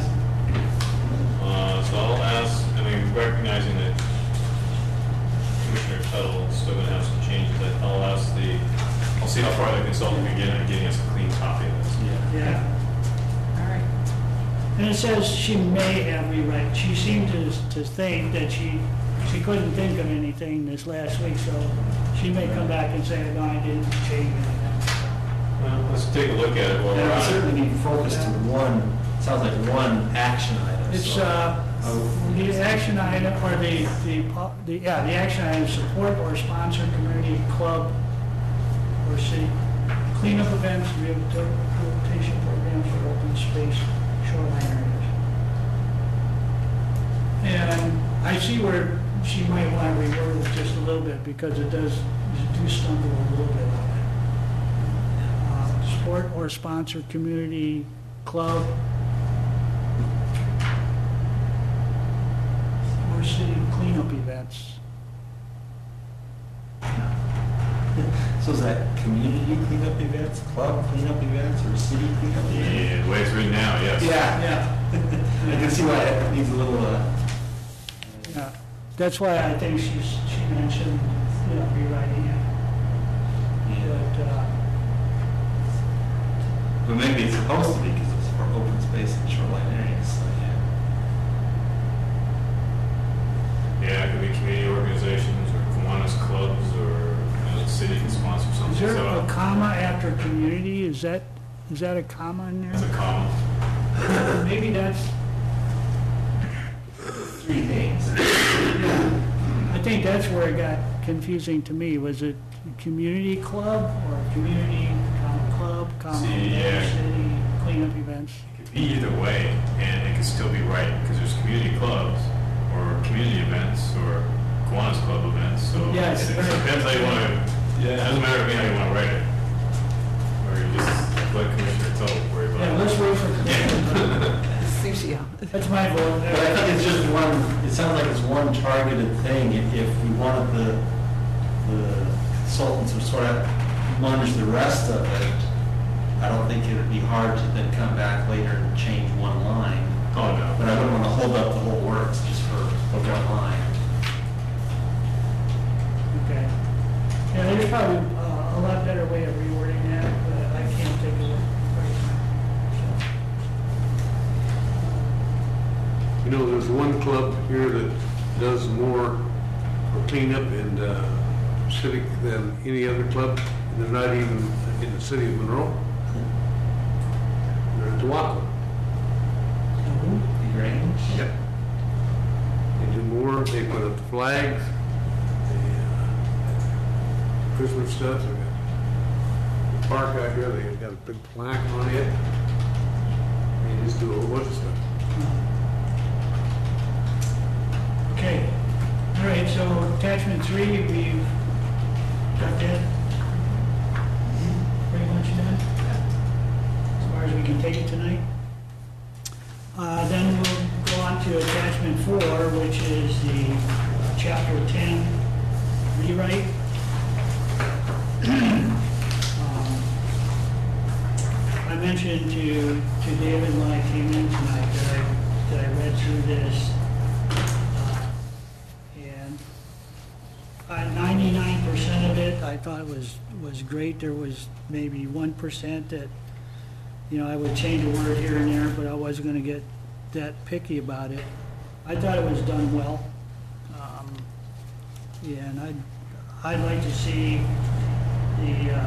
So I'll ask, I mean, recognizing that Commissioner Tuttle is still gonna have some changes, I'll ask I'll see how far the consultant can get in getting us a clean copy of this. Yeah. All right. And it says she may have rewrite. She seemed to think that she couldn't think of anything this last week, so she may come back and say, no, I didn't change anything. Well, let's take a look at it while That we're would on it. certainly be focused to one, sounds like one action item. It's, so- the action item, or the action item, support or sponsor community club or city cleanup events, rehabilitation programs for open space shoreline areas. And I see where she might want to reword it just a little bit, because it do stumble a little bit on it. Support or sponsor community club or city cleanup events. So is that community cleanup events, club cleanup events, or city cleanup events? Yeah, the way it's written now, yes. Yeah. I can see why it needs a little, Yeah, that's why I think she mentioned, rewriting it. but maybe it's supposed to be because it's for open space and shoreline areas, so yeah. Yeah, it could be community organizations or Kiwanis clubs or the city can sponsor Is something. there So a comma after community? Is that a comma in It's a there? comma. Maybe that's, Three things. I think that's where it got confusing to me. Was it community club or community club, See, yeah. city cleanup events? It could be either way, and it could still be right, because there's community clubs, or community events, or Kiwanis Club events, so Yes, it right. depends how you want to, it doesn't matter to me how you want to write it. Or you just let Commissioner Tuttle worry about it. Yeah, let's wait for Commissioner. See, That's my vote. But I think it's just one, it sounds like it's one targeted thing. If we wanted the consultants to sort of munge the rest of it, I don't think it would be hard to then come back later and change one line. Oh, no. But I wouldn't want to hold up the whole works just for one line. Okay. Yeah, there's probably a lot better way of rewording that, but I can't think of it right now. You know, there's one club here that does more for cleanup and civic than any other club. And they're not even in the city of Monroe. They're at Tuaco. The Grange? Yep. They do more, they put up flags, Christmas stuff, they got the park out here, they got a big plaque on it. They just do a whole bunch of stuff. Okay. All right, so attachment 3, we've got that pretty much done, as far as we can take it tonight. Then we'll go on to attachment 4, which is the chapter 10 rewrite. I mentioned to David when I came in tonight that I read through this, and 99% of it I thought was great. There was maybe 1% that, you know, I would change a word here and there, but I wasn't going to get that picky about it. I thought it was done well. And I'd like to see the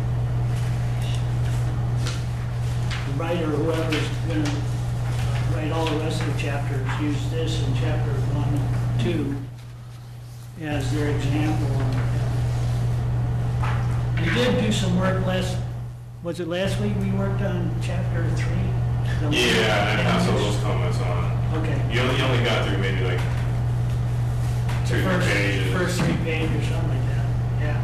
writer, whoever's going to write all the rest of the chapters, use this in chapter 1 and 2 as their example. We did do some work was it last week we worked on chapter 3? Yeah, and I passed all those comments on. Okay. You only got through maybe like two pages. First 3 pages or something like that, yeah.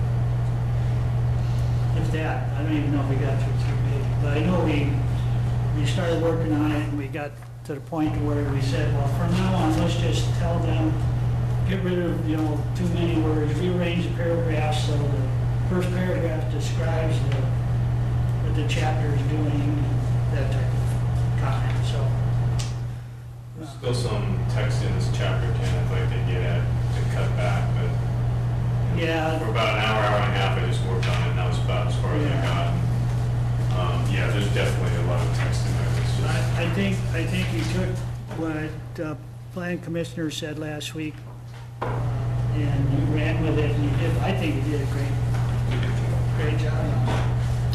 If that, I don't even know if we got through 3 pages, but I know we started working on it and we got to the point where we said, well, from now on, let's just tell them, get rid of, you know, too many words, rearrange the paragraphs so the first paragraph describes what the chapter is doing, that type of comment, so. There's still some text in this chapter 10 I'd like to get at to cut back, but Yeah. for about an hour and a half I just worked on it, and that was about as far as I got. Yeah, there's definitely a lot of text in there. It's just, I think you took what Plan Commissioner said last week, and you ran with it, and you did, I think you did a great job on it.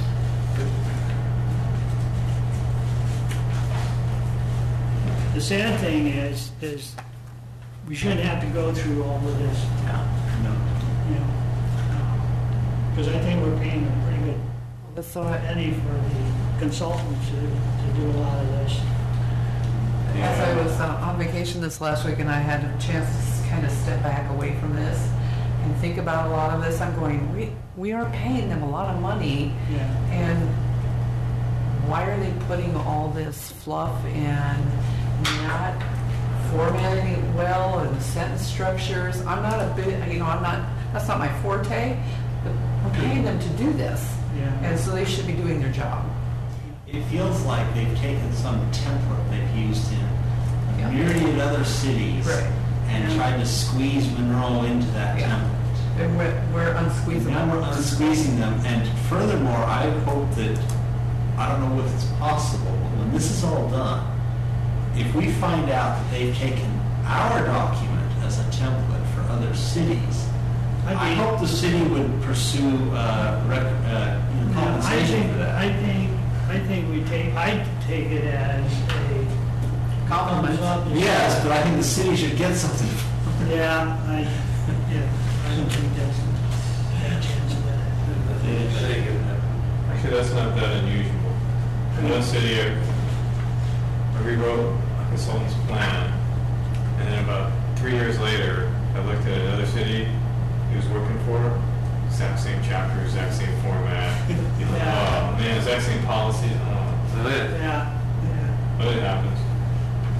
The sad thing is we shouldn't have to go through all of this, No. you know, because I think we're paying a pretty good So penny for the consultants to do a lot of this. as I was on vacation this last week and I had a chance to kind of step back away from this and think about a lot of this, I'm going, we are paying them a lot of money, Yeah. and why are they putting all this fluff and not formatting it well and sentence structures? I'm not a bit, that's not my forte, but we're paying them to do this. Yeah. And so they should be doing their job. It feels like they've taken some template they've used in Yeah. a myriad other cities Right. and tried to squeeze Monroe into that Yeah. template. And we're unsqueezable. Now we're unsqueezing them, and furthermore, I hope that, I don't know if it's possible, but when this is all done, if we find out that they've taken our document as a template for other cities, I hope the city would pursue compensation for that. I think I'd take it as a Compliment. thumbs up. Yes, but I think the city should get something. Yeah, I don't think that's that chance of that. actually, that's not that unusual. In one city, I rewrote a consultant's plan, and then about 3 years later, I looked at another city he was working for, exact same chapter, exact same format, Yeah. oh man, exact same policy, oh, Yeah, but it happens.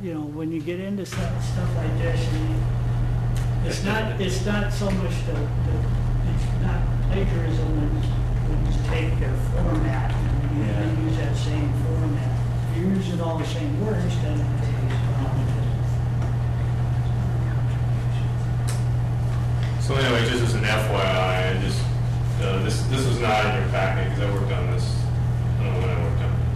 you know, when you get into stuff like this, it's not so much it's not plagiarism when you take their format and you use that same format. If you're using all the same words, then So anyway, just as an FYI, I just, this was not in your packet because I worked on this, I don't know when I worked on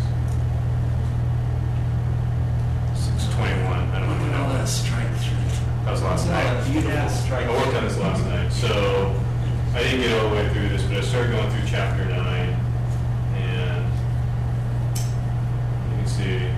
this. 6/21, I don't know when Oh, that that was. strike through. That was last It's not night. a beautiful strike. I worked on this last night, so I didn't get all the way through this, but I started going through chapter 9, and you can see,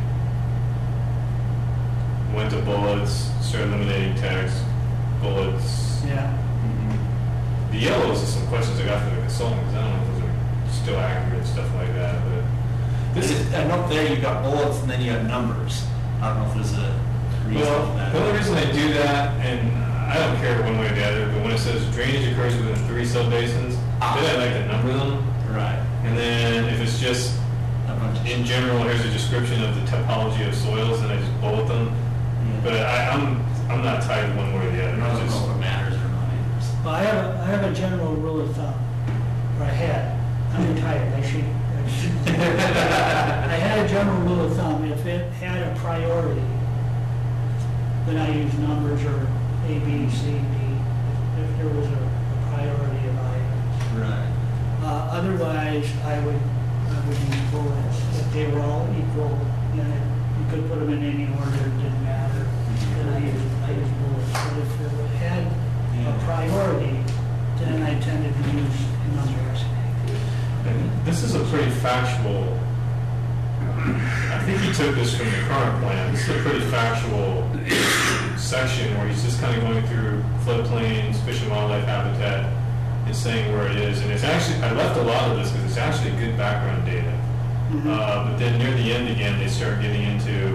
went to bullets, started eliminating text, bullets. yeah. The yellows are some questions I got from the consultant, because I don't know if those are still accurate and stuff like that, but this is, And up there, you've got bullets, and then you have numbers. I don't know if there's a reason well, for that. the only reason I do that, and I don't care one way or the other, but when it says drainage occurs within 3 subbasins, then I like to number them. Right. And then if it's just, A bunch of- in general, here's a description of the topology of soils, and I just bullet them. But I'm not tied one way or the I other. don't It's know just, if it matters or not. Well, I have a general rule of thumb, or I had. I'm retired. I should. I had a general rule of thumb. If it had a priority, then I use numbers or A, B, C, D. If there was a priority of items. Right. Otherwise, I would use bullets. If they were all equal, then you could put them in any order. It didn't matter. Then I use bullets. But if it had a priority, then I tended to use numbers. and this is a pretty factual, I think he took this from the current plan. This is a pretty factual section where he's just kind of going through floodplains, fish and wildlife habitat, and saying where it is. And it's actually, I left a lot of this because it's actually good background data. But then near the end again, they start getting into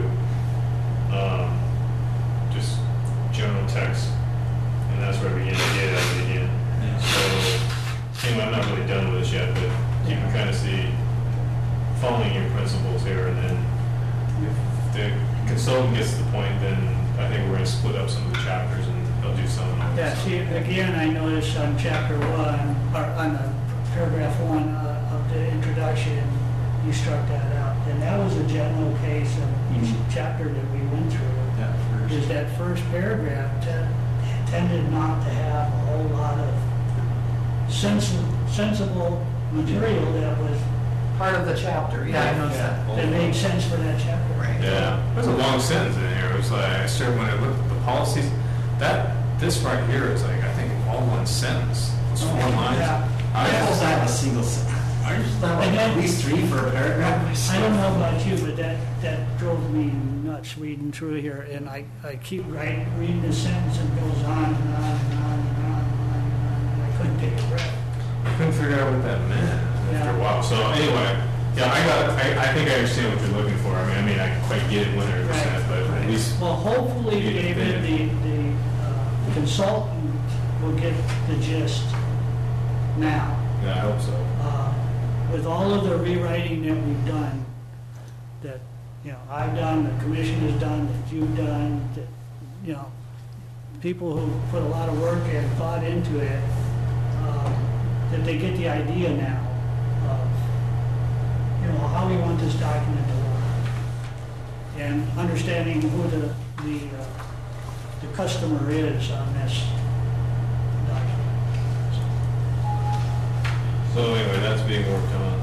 just general text, and that's where we begin to get at it again. So, anyway, I'm not really done with this yet, but you can kind of see following your principles here, and then if the consultant gets to the point, then I think we're going to split up some of the chapters, and they'll do some. Yeah, see, again, I noticed on chapter 1, or on the paragraph 1 of the introduction, you struck that out. And that was a general case of each chapter that we went through. That first. Is that first paragraph tended not to have a whole lot of sensible material that was, Part of the chapter, yeah, I noticed that. that made sense for that chapter. Right. Yeah, there's a long sentence in here. It was like, I started, when I looked at the policies, this right here is like, I think, all one sentence. It's 4 lines. Yeah. I'm supposed to have a single sentence. Aren't you supposed to have like at least 3 for a paragraph? I don't know about you, but that drove me nuts reading through here, and I keep reading the sentence and it goes on and on and on and on and on and on, and I couldn't take a breath. I couldn't figure out what that meant after a while. So anyway, yeah, I think I understand what you're looking for. I mean, I can quite get it 100%, but at least, Well, hopefully, David, the consultant will get the gist now. yeah, I hope so. With all of the rewriting that we've done, that, you know, I've done, the commission has done, that you've done, that, you know, people who put a lot of work and thought into it, that they get the idea now of, you know, how we want this document to look. And understanding who the customer is on this document. So anyway, that's being worked on.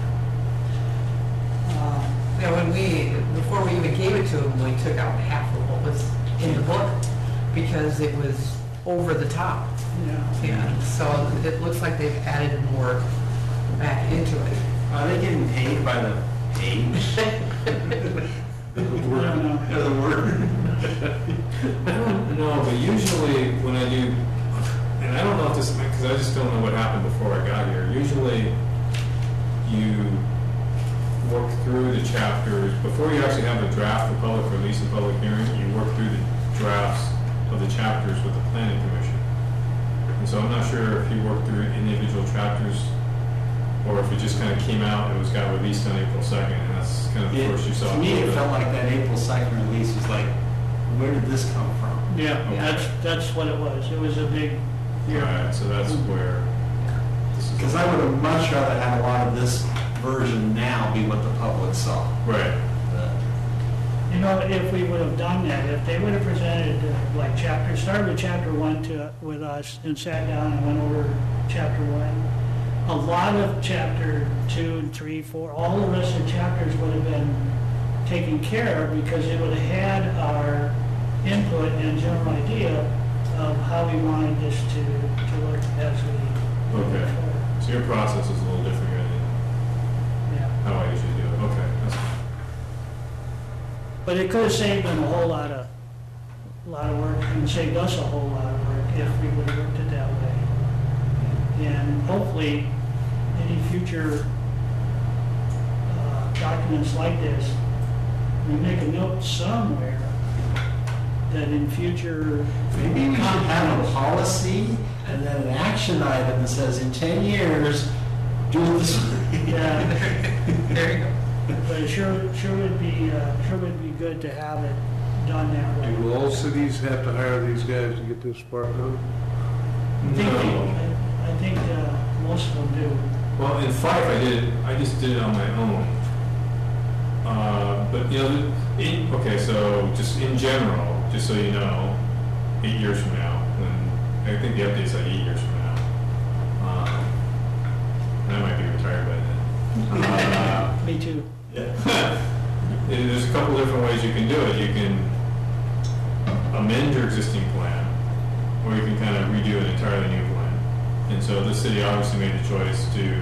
Yeah, before we even gave it to him, we took out half of what was in the book because it was over the top. Yeah. Yeah, so it looks like they've added more back into it. Are they getting paid by the page? I don't know. Or the word? I don't know, but usually when I do, and I don't know if this, because I just don't know what happened before I got here. Usually you work through the chapters, before you actually have a draft for public release and public hearing, you work through the drafts of the chapters with the planning commission. And so I'm not sure if you worked through individual chapters or if it just kind of came out and it got released on April 2nd, and that's kind of of course you saw. To me, it felt like that April 2nd release was like, where did this come from? Yeah, Okay. that's what it was. It was a big, All right, so that's where this is. Because I would have much rather had a lot of this version now be what the public saw. Right. you know, if we would have done that, if they would have presented like started with chapter 1 with us and sat down and went over chapter 1, a lot of chapter 2 and 3, 4, all the rest of the chapters would have been taken care of because it would have had our input and general idea of how we wanted this to look as we move Okay. forward. So your process is a little different than Yeah. how I usually do it. Okay. But it could have saved them a whole lot of work and saved us a whole lot of work if we would have worked it that way. And hopefully, any future documents like this, we make a note somewhere that in future. Maybe we should have a policy and then an action item that says in 10 years, do it this way. Yeah, There you go. but it sure would be good to have it done that way. Do all cities have to hire these guys to get this part done? I think most of them do. Well, in Fife, I just did it on my own. But, you know, okay, so just in general, just so you know, 8 years from now, when I think the update's like 8 years from now, and I might be retired by then. Me too. There's a couple different ways you can do it. You can amend your existing plan, or you can kind of redo an entirely new plan. And so the city obviously made the choice to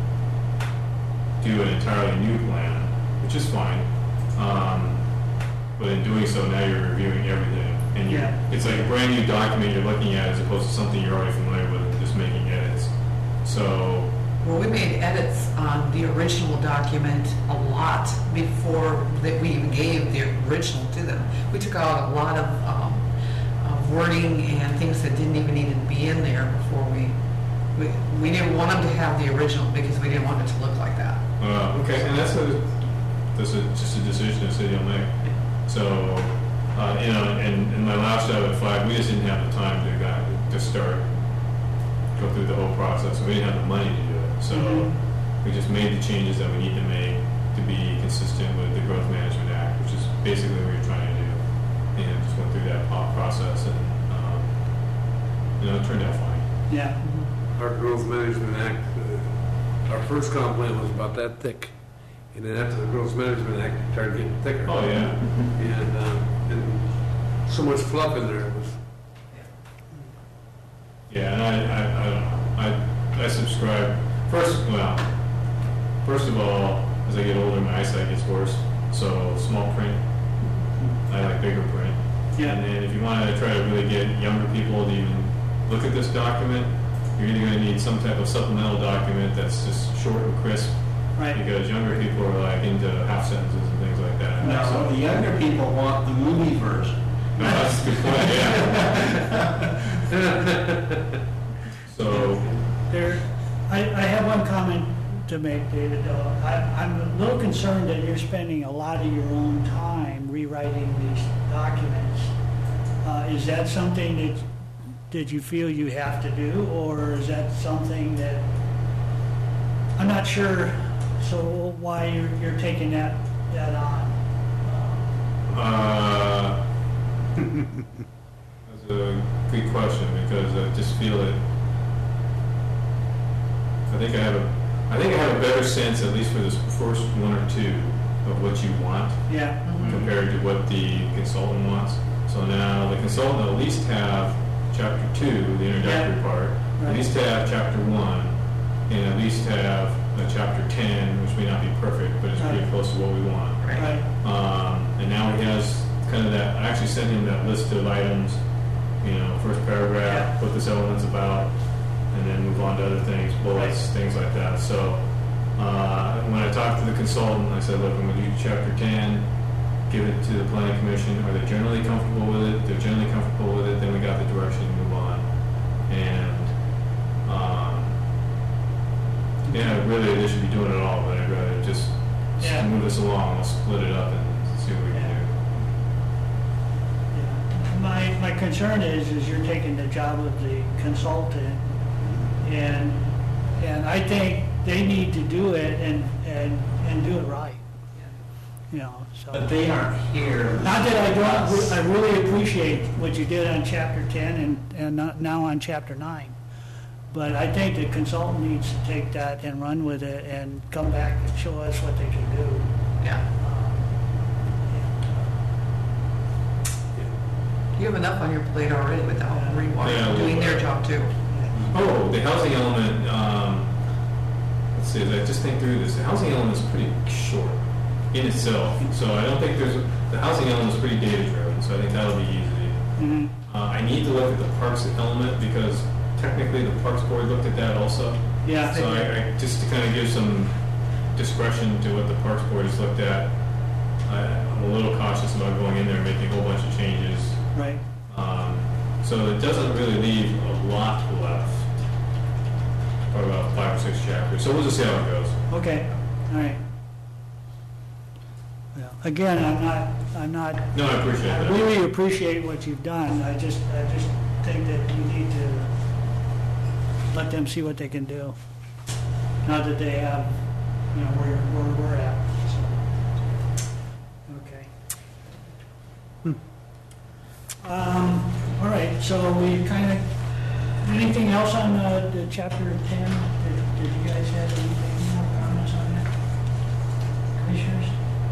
do an entirely new plan, which is fine. But in doing so, now you're reviewing everything. And it's like a brand new document you're looking at as opposed to something you're already familiar with and just making edits. So, Well, we made edits on the original document a lot before that we even gave the original to them. We took out a lot of wording and things that didn't even need to be in there before we didn't want them to have the original because we didn't want it to look like that. okay, and that's just a decision the city will make. So, you know, and in my last job at Five, we just didn't have the time to go through the whole process. We didn't have the money to do it. So we just made the changes that we need to make to be consistent with the Growth Management Act, which is basically what you're trying to do. And just went through that process and, you know, it turned out fine. Yeah. Our Growth Management Act, our first comp plan was about that thick. And then after the Growth Management Act, it started getting thicker. Oh, yeah. And so much fluff in there. It was, Yeah, and I don't know. I subscribe. First of all, as I get older, my eyesight gets worse. So small print. I like bigger print. Yeah. And then if you want to try to really get younger people to even look at this document, you're either going to need some type of supplemental document that's just short and crisp. Right. Because younger people are like into half sentences and things like that. No, So, the younger people want the movie version. no, that's a good point, yeah. So, I have one comment to make, David, though. I'm a little concerned that you're spending a lot of your own time rewriting these documents. Is that something that you feel you have to do, or is that something that, I'm not sure, so why you're taking that on? That's a good question because I just feel that I think I have a better sense, at least for this first one or two, of what you want Yeah. compared to what the consultant wants. So now the consultant will at least have chapter 2, the introductory part, Right. at least have chapter 1, and at least have chapter 10, which may not be perfect, but it's pretty Right. close to what we want. Right. And now he has kind of that, I actually sent him that list of items, you know, first paragraph, what this element's about, and then move on to other things, bullets, things like that. So when I talked to the consultant, I said, look, I'm going to do chapter 10, give it to the planning commission. Are they generally comfortable with it? If they're generally comfortable with it, then we got the direction to move on. And yeah, really, they should be doing it all, but I'd rather just Yeah. move this along, we'll split it up and see what we can Yeah. My concern is you're taking the job of the consultant, and I think they need to do it and do it right, you know, so. But they aren't here. Not that I really appreciate what you did on chapter 10 and now on chapter 9. But I think the consultant needs to take that and run with it and come back and show us what they can do. Yeah. You have enough on your plate already without Yeah, a Rewater little doing their bit. job too. do. Oh, the housing element, let's see, as I just think through this, the housing element is pretty short in itself. So I don't think the housing element is pretty data driven, so I think that'll be easy. Mhm. I need to look at the parks element because technically the Parks Board looked at that also. Yeah. So I just to kind of give some discretion to what the Parks Board has looked at, I'm a little cautious about going in there and making a whole bunch of changes. Right. So it doesn't really leave a lot left. Probably about 5 or 6 chapters. So we'll just see how it goes. Okay, all right. Well, again, I'm not, No, I appreciate I that. really appreciate what you've done. I just think that you need to let them see what they can do. Now that they have, you know, where we're at. So. Okay. All right, so we kind of, anything else on the chapter 10? Did you guys have anything more comments on that? Commissioners?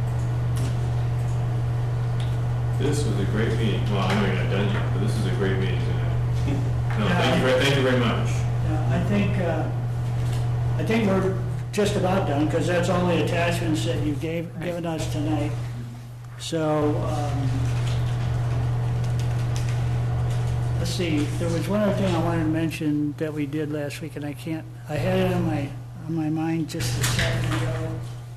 This was a great meeting. Well, I know you're not done yet, but this is a great meeting tonight. No, thank you very much. Yeah, I think we're just about done, because that's all the attachments that you've given us tonight. So, let's see, there was one other thing I wanted to mention that we did last week, and I had it on my mind just a second ago.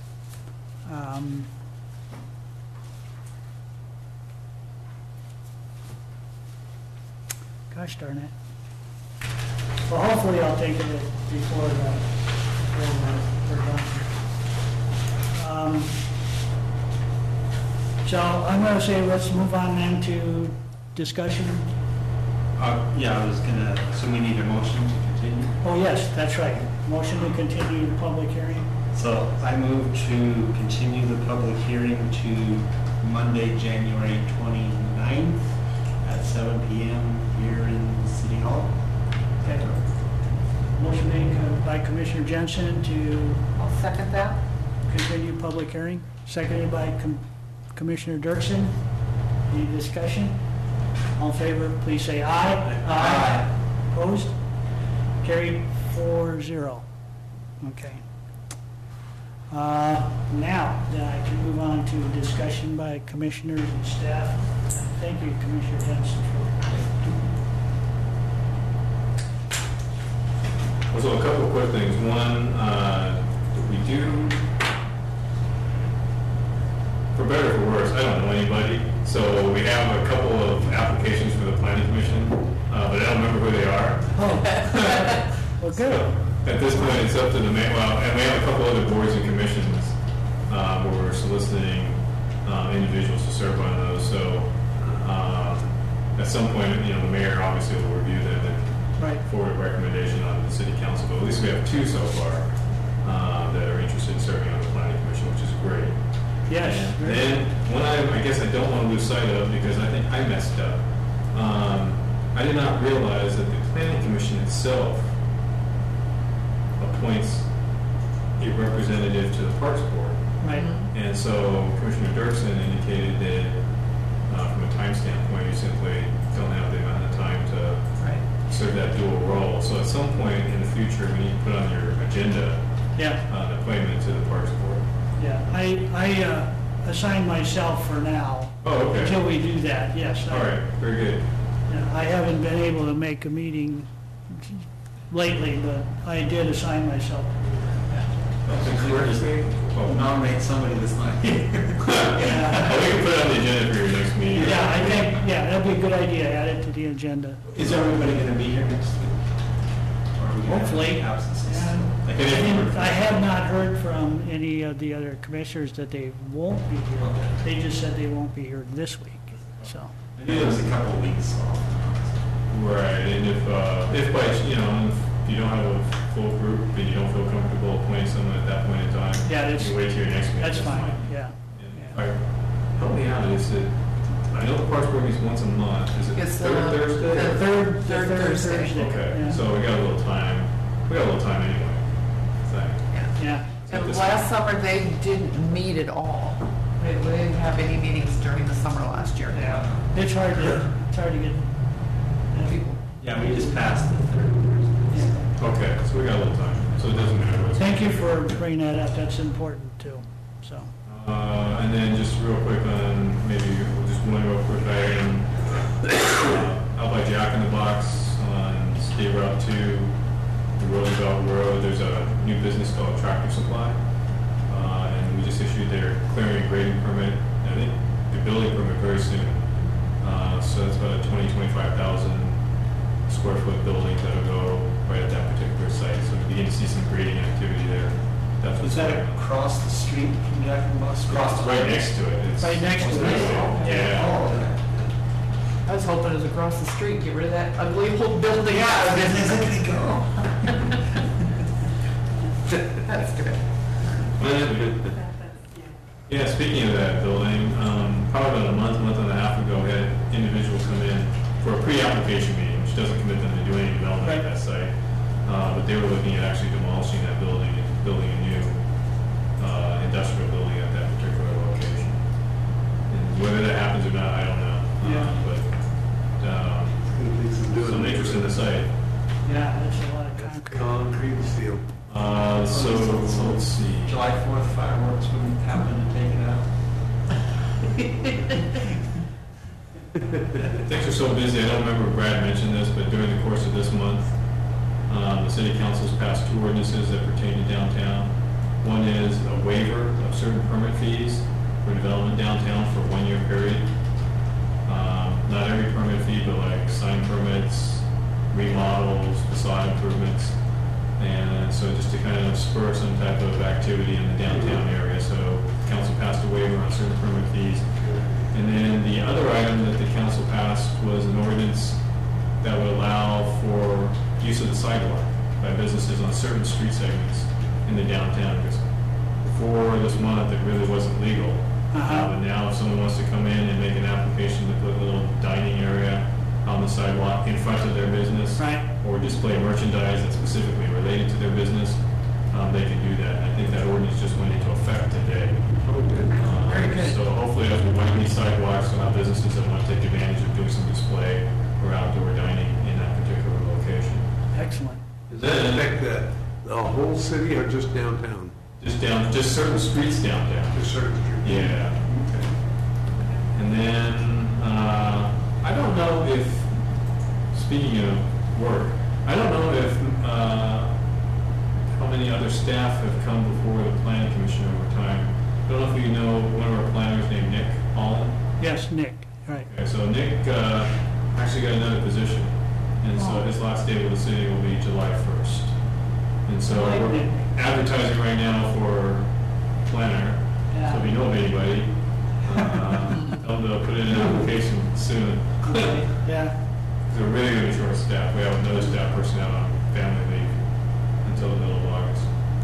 Gosh darn it. Well, hopefully I'll take it before we're done. So I'm going to say let's move on then to discussion. Yeah, I was gonna, so we need a motion to continue. Oh, yes, that's right. Motion to continue the public hearing. So I move to continue the public hearing to Monday, January 29th at 7 PM here in City Hall. Okay. Motion made by Commissioner Jensen to I'll second that. continue public hearing, seconded by Commissioner Dirksen. Any discussion? All in favor, please say aye. Aye. Opposed? Carried 4-0. Okay. Now, then I can move on to discussion by commissioners and staff. Thank you, Commissioner Jensen, So a couple of quick things. One, we do, for better or for worse, I don't know anybody. So we have a couple of applications for the planning commission, but I don't remember who they are. Well, good. So at this point, it's up to the mayor. Well, and we have a couple other boards and commissions where we're soliciting individuals to serve on those. So at some point, you know, the mayor obviously will review them and Right. forward a recommendation on the city council. But at least we have 2 so far that are interested in serving on the planning commission, which is great. Yes. And then, one item I guess I don't want to lose sight of, because I think I messed up. I did not realize that the planning commission itself appoints a representative to the Parks Board. Right. And so Commissioner Dirksen indicated that from a time standpoint, you simply don't have the amount of time to Right. serve that dual role. So at some point in the future, we need to put on your agenda Yeah. an appointment to the Parks Board. Yeah. I assign myself for now. Oh, okay. Until we do that, yes. All right, very good. I haven't been able to make a meeting lately, but I did assign myself to do Oh, Nominate somebody that's not here. that. we can put it on the agenda for your next meeting. Yeah, I think, yeah, that'd be a good idea, add it to the agenda. Is everybody gonna be here next week? Or we gonna have Hopefully. absences? I have not heard from any of the other commissioners that they won't be here. Okay. They just said they won't be here this week, so. It was a couple of weeks off. Right, and if by, if you don't have a full group and you don't feel comfortable appointing someone at that point in time, Yeah, that's- you wait till your next meeting. That's fine, yeah. All right. Help me out, is it, I know the Parks Board meets once a month, is it It's third Thursday? the Third Thursday. Okay, yeah. so we got a little time anyway, so. Yeah, And last summer, they didn't meet at all. They didn't have any meetings during the summer last year. yeah. It's hard to get. People. Yeah, we just passed the third Thursday. Yeah. Okay, so we got a little time, so it doesn't matter what's. Thank you for bringing that up, that's important too, so. And then just real quick on, maybe just one real quick item, out by Jack in the Box on State Route 2, the Roosevelt Road, there's a new business called Tractor Supply. And we just issued their clearing and grading permit, I think the building permit very soon. So it's about a 25,000 square foot building that'll go right at that particular site. So we begin to see some grading activity there. That's Was what's that going on. across the street from Jack in the Box? Across the Right next to it. It's- Right next to it. Yeah. Oh, okay. I was hoping it was across the street, get rid of that ugly old building. Yeah, where is it gonna go? That's good. Yeah, speaking of that building, probably about a month and a half ago, we had an individual come in for a pre-application meeting, which doesn't commit them to do any development at that site. But they were looking at actually demolishing that building and building a new industrial building at that particular location. And whether that happens or not, I don't know. But some interest in the site. Yeah, that's a lot of concrete. Concrete and steel. So let's see. July 4th fireworks wouldn't happen to take it out. Things are so busy, I don't remember if Brad mentioned this, but during the course of this month, the city council's passed 2 ordinances that pertain to downtown. One is a waiver of certain permit fees for development downtown for a 1-year period. Not every permit fee, but like sign permits, remodels, facade improvements. And so just to kind of spur some type of activity in the downtown area, so council passed a waiver on certain permit fees. And then the other item that the council passed was an ordinance that would allow for use of the sidewalk by businesses on certain street segments in the downtown. Because before this month, it really wasn't legal. But now if someone wants to come in and make an application to put a little dining area on the sidewalk in front of their business, Right. or display merchandise that's specifically related to their business, they can do that. I think that ordinance just went into effect today. Very good. So hopefully as we widen these sidewalks, so our businesses that want to take advantage of doing some display or outdoor dining in that particular location. Excellent. Does that affect the whole city or just downtown? Just certain streets downtown. Just certain streets? Yeah. And then, I don't know if, speaking of work, I don't know if, how many other staff have come before the planning commission over time. I don't know if you know one of our planners named Nick Holland. Yes, Nick, right. Okay, so Nick, actually got another position, and so his last day with the city will be July 1st. And so I like we're Nick. advertising right now for planner, so if you know of anybody, tell them to put in an application soon. Yeah, They're really going to be short staff. We have another staff person out on family leave until the middle of August.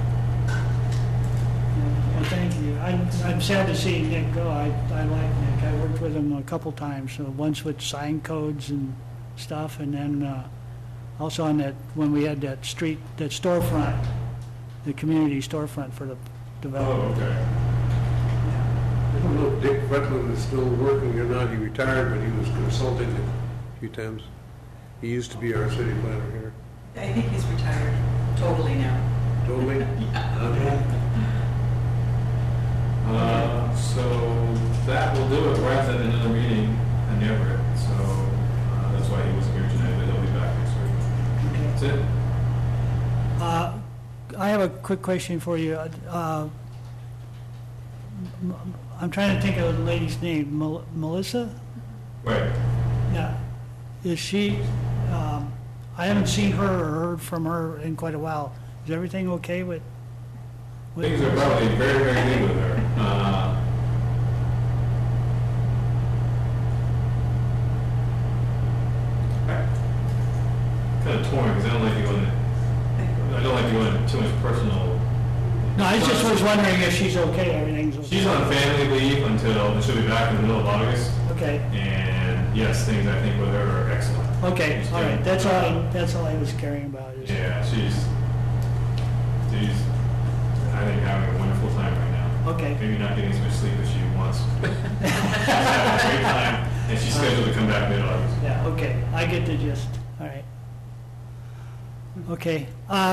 well, thank you. I'm sad to see Nick go. I like Nick. I worked with him a couple times, so once with sign codes and stuff, and then also on that, when we had that street, that storefront, the community storefront for the Oh, development. okay. I don't know if Dick Bretland is still working or not. He retired, but he was consulting a few times. He used to be our city planner here. I think he's retired totally now. Totally? Okay. So that will do it. Brad's at another meeting in Everett, so that's why he wasn't here tonight, but he'll be back next week. That's it. I have a quick question for you. I'm trying to think of the lady's name. Melissa? Right. Yeah. Is she I haven't seen her or heard from her in quite a while. Is everything okay with? Things are probably very, very good with her. Kind of torn, because I don't like doing too much personal. No, I just was wondering if she's okay, everything's okay. She's on family leave until, she'll be back in the middle of August. Okay, And yes, things I think with her are excellent. okay, She's all doing- right, that's all I was caring about is. Yeah, she's, I think, having a wonderful time right now. Okay, Maybe not getting as much sleep as she wants. She's having a great time, and she's scheduled to come back mid-August. yeah, okay, I get the gist, all right. Okay,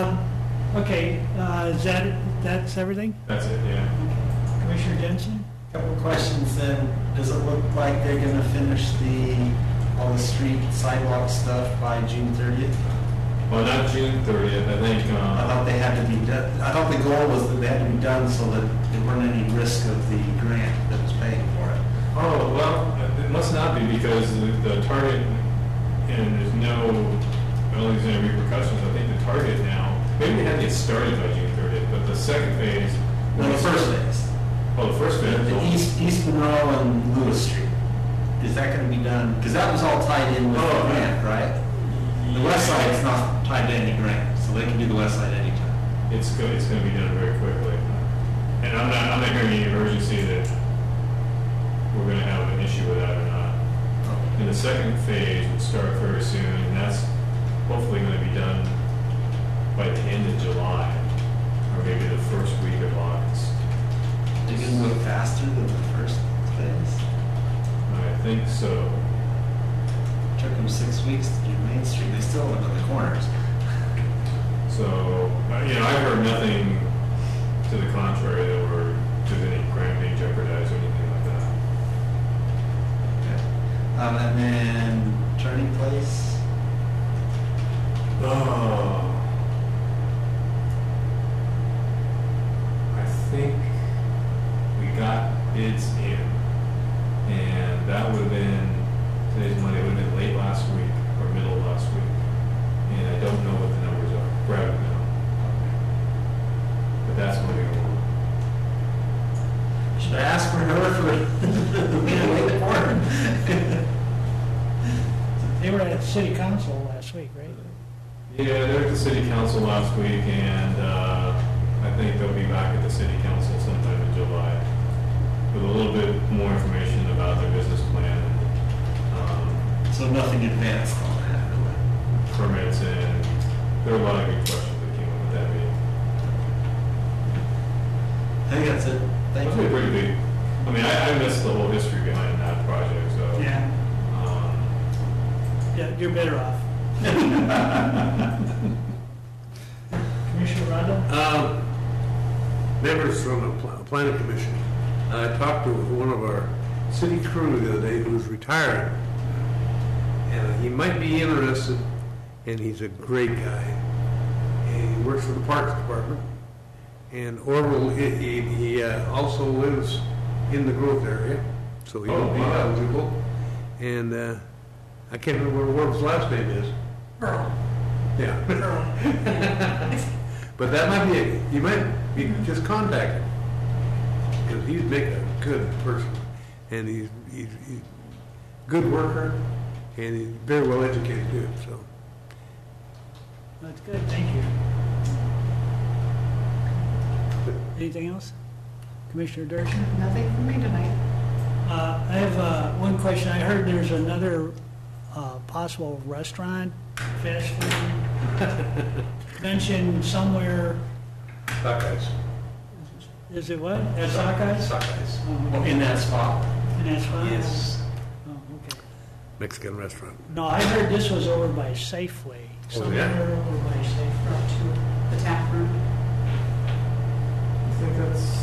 that's everything? That's it, yeah. Commissioner Jensen? Couple of questions then. Does it look like they're gonna finish all the street sidewalk stuff by June 30th? Well, not June 30th, I think, I thought they had to be done, I thought the goal was that they had to be done so that there weren't any risk of the grant that was paying for it. oh, well, it must not be, because the target, and there's no, I don't think there's any repercussions. I think the target now, maybe they had to get started by June 30th, but the second phase. No, the first phase. Oh, the first phase. The East Monroe and Lewis Street. Is that gonna be done? Because that was all tied in with the Oh, grant, right? The west side is not tied to any grant, so they can do the west side anytime. It's going to be done very quickly. And I'm not hearing any urgency that we're going to have an issue with that or not. And the second phase will start very soon, and that's hopefully going to be done by the end of July, or maybe the first week of August. They can move faster than the first phase. I think so. Took them 6 weeks to do Main Street. They still went on the corners. So, I've heard nothing to the contrary that there's any grant being jeopardized or anything like that. Okay. And then Turning Place. Oh. I think we got bids in, and that would have been, today's Monday, would have been late last week or middle of last week. And I don't know what the numbers are. Brad would know. But that's moving along. Should I ask for her for the corner? They were at city council last week, right? Yeah, they're at the city council last week, and I think they'll be back at the city council sometime in July with a little bit more information about their business plan, So nothing advanced on that, really. permits, and there are a lot of good questions that came up with that meeting. I think that's it. Thank It's been you. pretty big. I mean, I missed the whole history behind that project, so. Yeah. Yeah, you're better off. Commissioner Rondo? Members from the planning commission. I talked to one of our city crew the other day who's retiring. And he might be interested, and he's a great guy. And he works for the Parks Department. And Orville, he also lives in the growth area, so he will be wow. eligible. And I can't remember what Orville's last name is. Earl. Yeah. But that might be it. You might be just contact him. Because he'd make a good person. And he's a good worker, and he's very well educated too, so. That's good, thank you. Anything else? Commissioner Dershowitz? Nothing for me tonight. I have one question. I heard there's another possible restaurant, fast food, mentioned somewhere. Sockeyes. Is it what? At Sockeyes? Sockeyes. Oh, okay. In that spot. In that spot? Yes. Oh, okay. Mexican restaurant. No, I heard this was over by Safeway. Oh, yeah? Somewhere over by Safeway. The tap room. I think that's.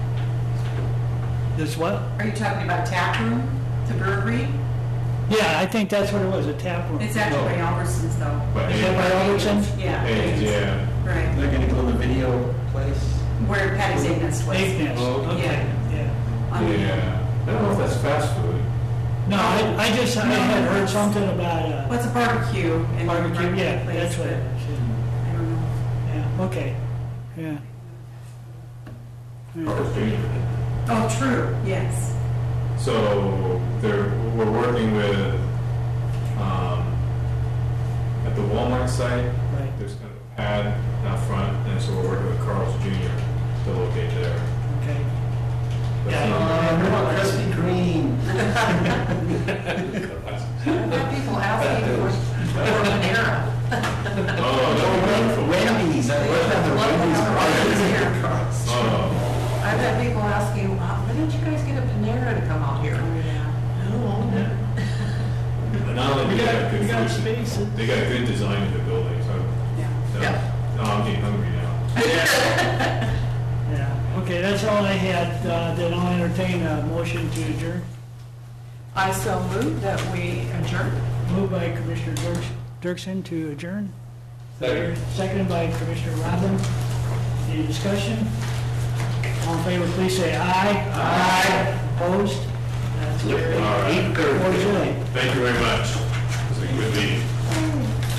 This what? Are you talking about tap room? The brewery? Yeah, I think that's what it was, a tap room. It's actually by Albertsons though. But Is that by Albertsons? Yeah. yeah. Right. They're gonna go to the video place. Where Patty's Egg Nest was. Egg Nest, Oh, okay, yeah. On the- Yeah. I don't know if that's fast food. No, I had heard something about, What's a barbecue? and barbecue, yeah, place, that's what it but was, I don't know. yeah, okay, yeah. Carl's Jr. Oh, true, yes. So we're working with, at the Walmart site, Right. there's kind of a pad out front, and so we're working with Carl's Jr. to locate there. Okay. But, Yeah. What about Krispy Kreme? I've had people asking for Panera. Oh, that would be wonderful. Wendy's, I love the Wendy's. Oh, I've had people asking, why didn't you guys get a Panera to come out here? but not only We do they got- have good we got food, space. they got good design in the building, so. Yeah. No, I'm getting hungry now. Yeah, okay, that's all I had, then I'll entertain a motion to adjourn. I so move that we adjourn. Moved by Commissioner Dirksen to adjourn. Second. Seconded by Commissioner Robin. Any discussion? All in favor, please say aye. Aye. Opposed? That's carried. All right. 4-0. Thank you very much.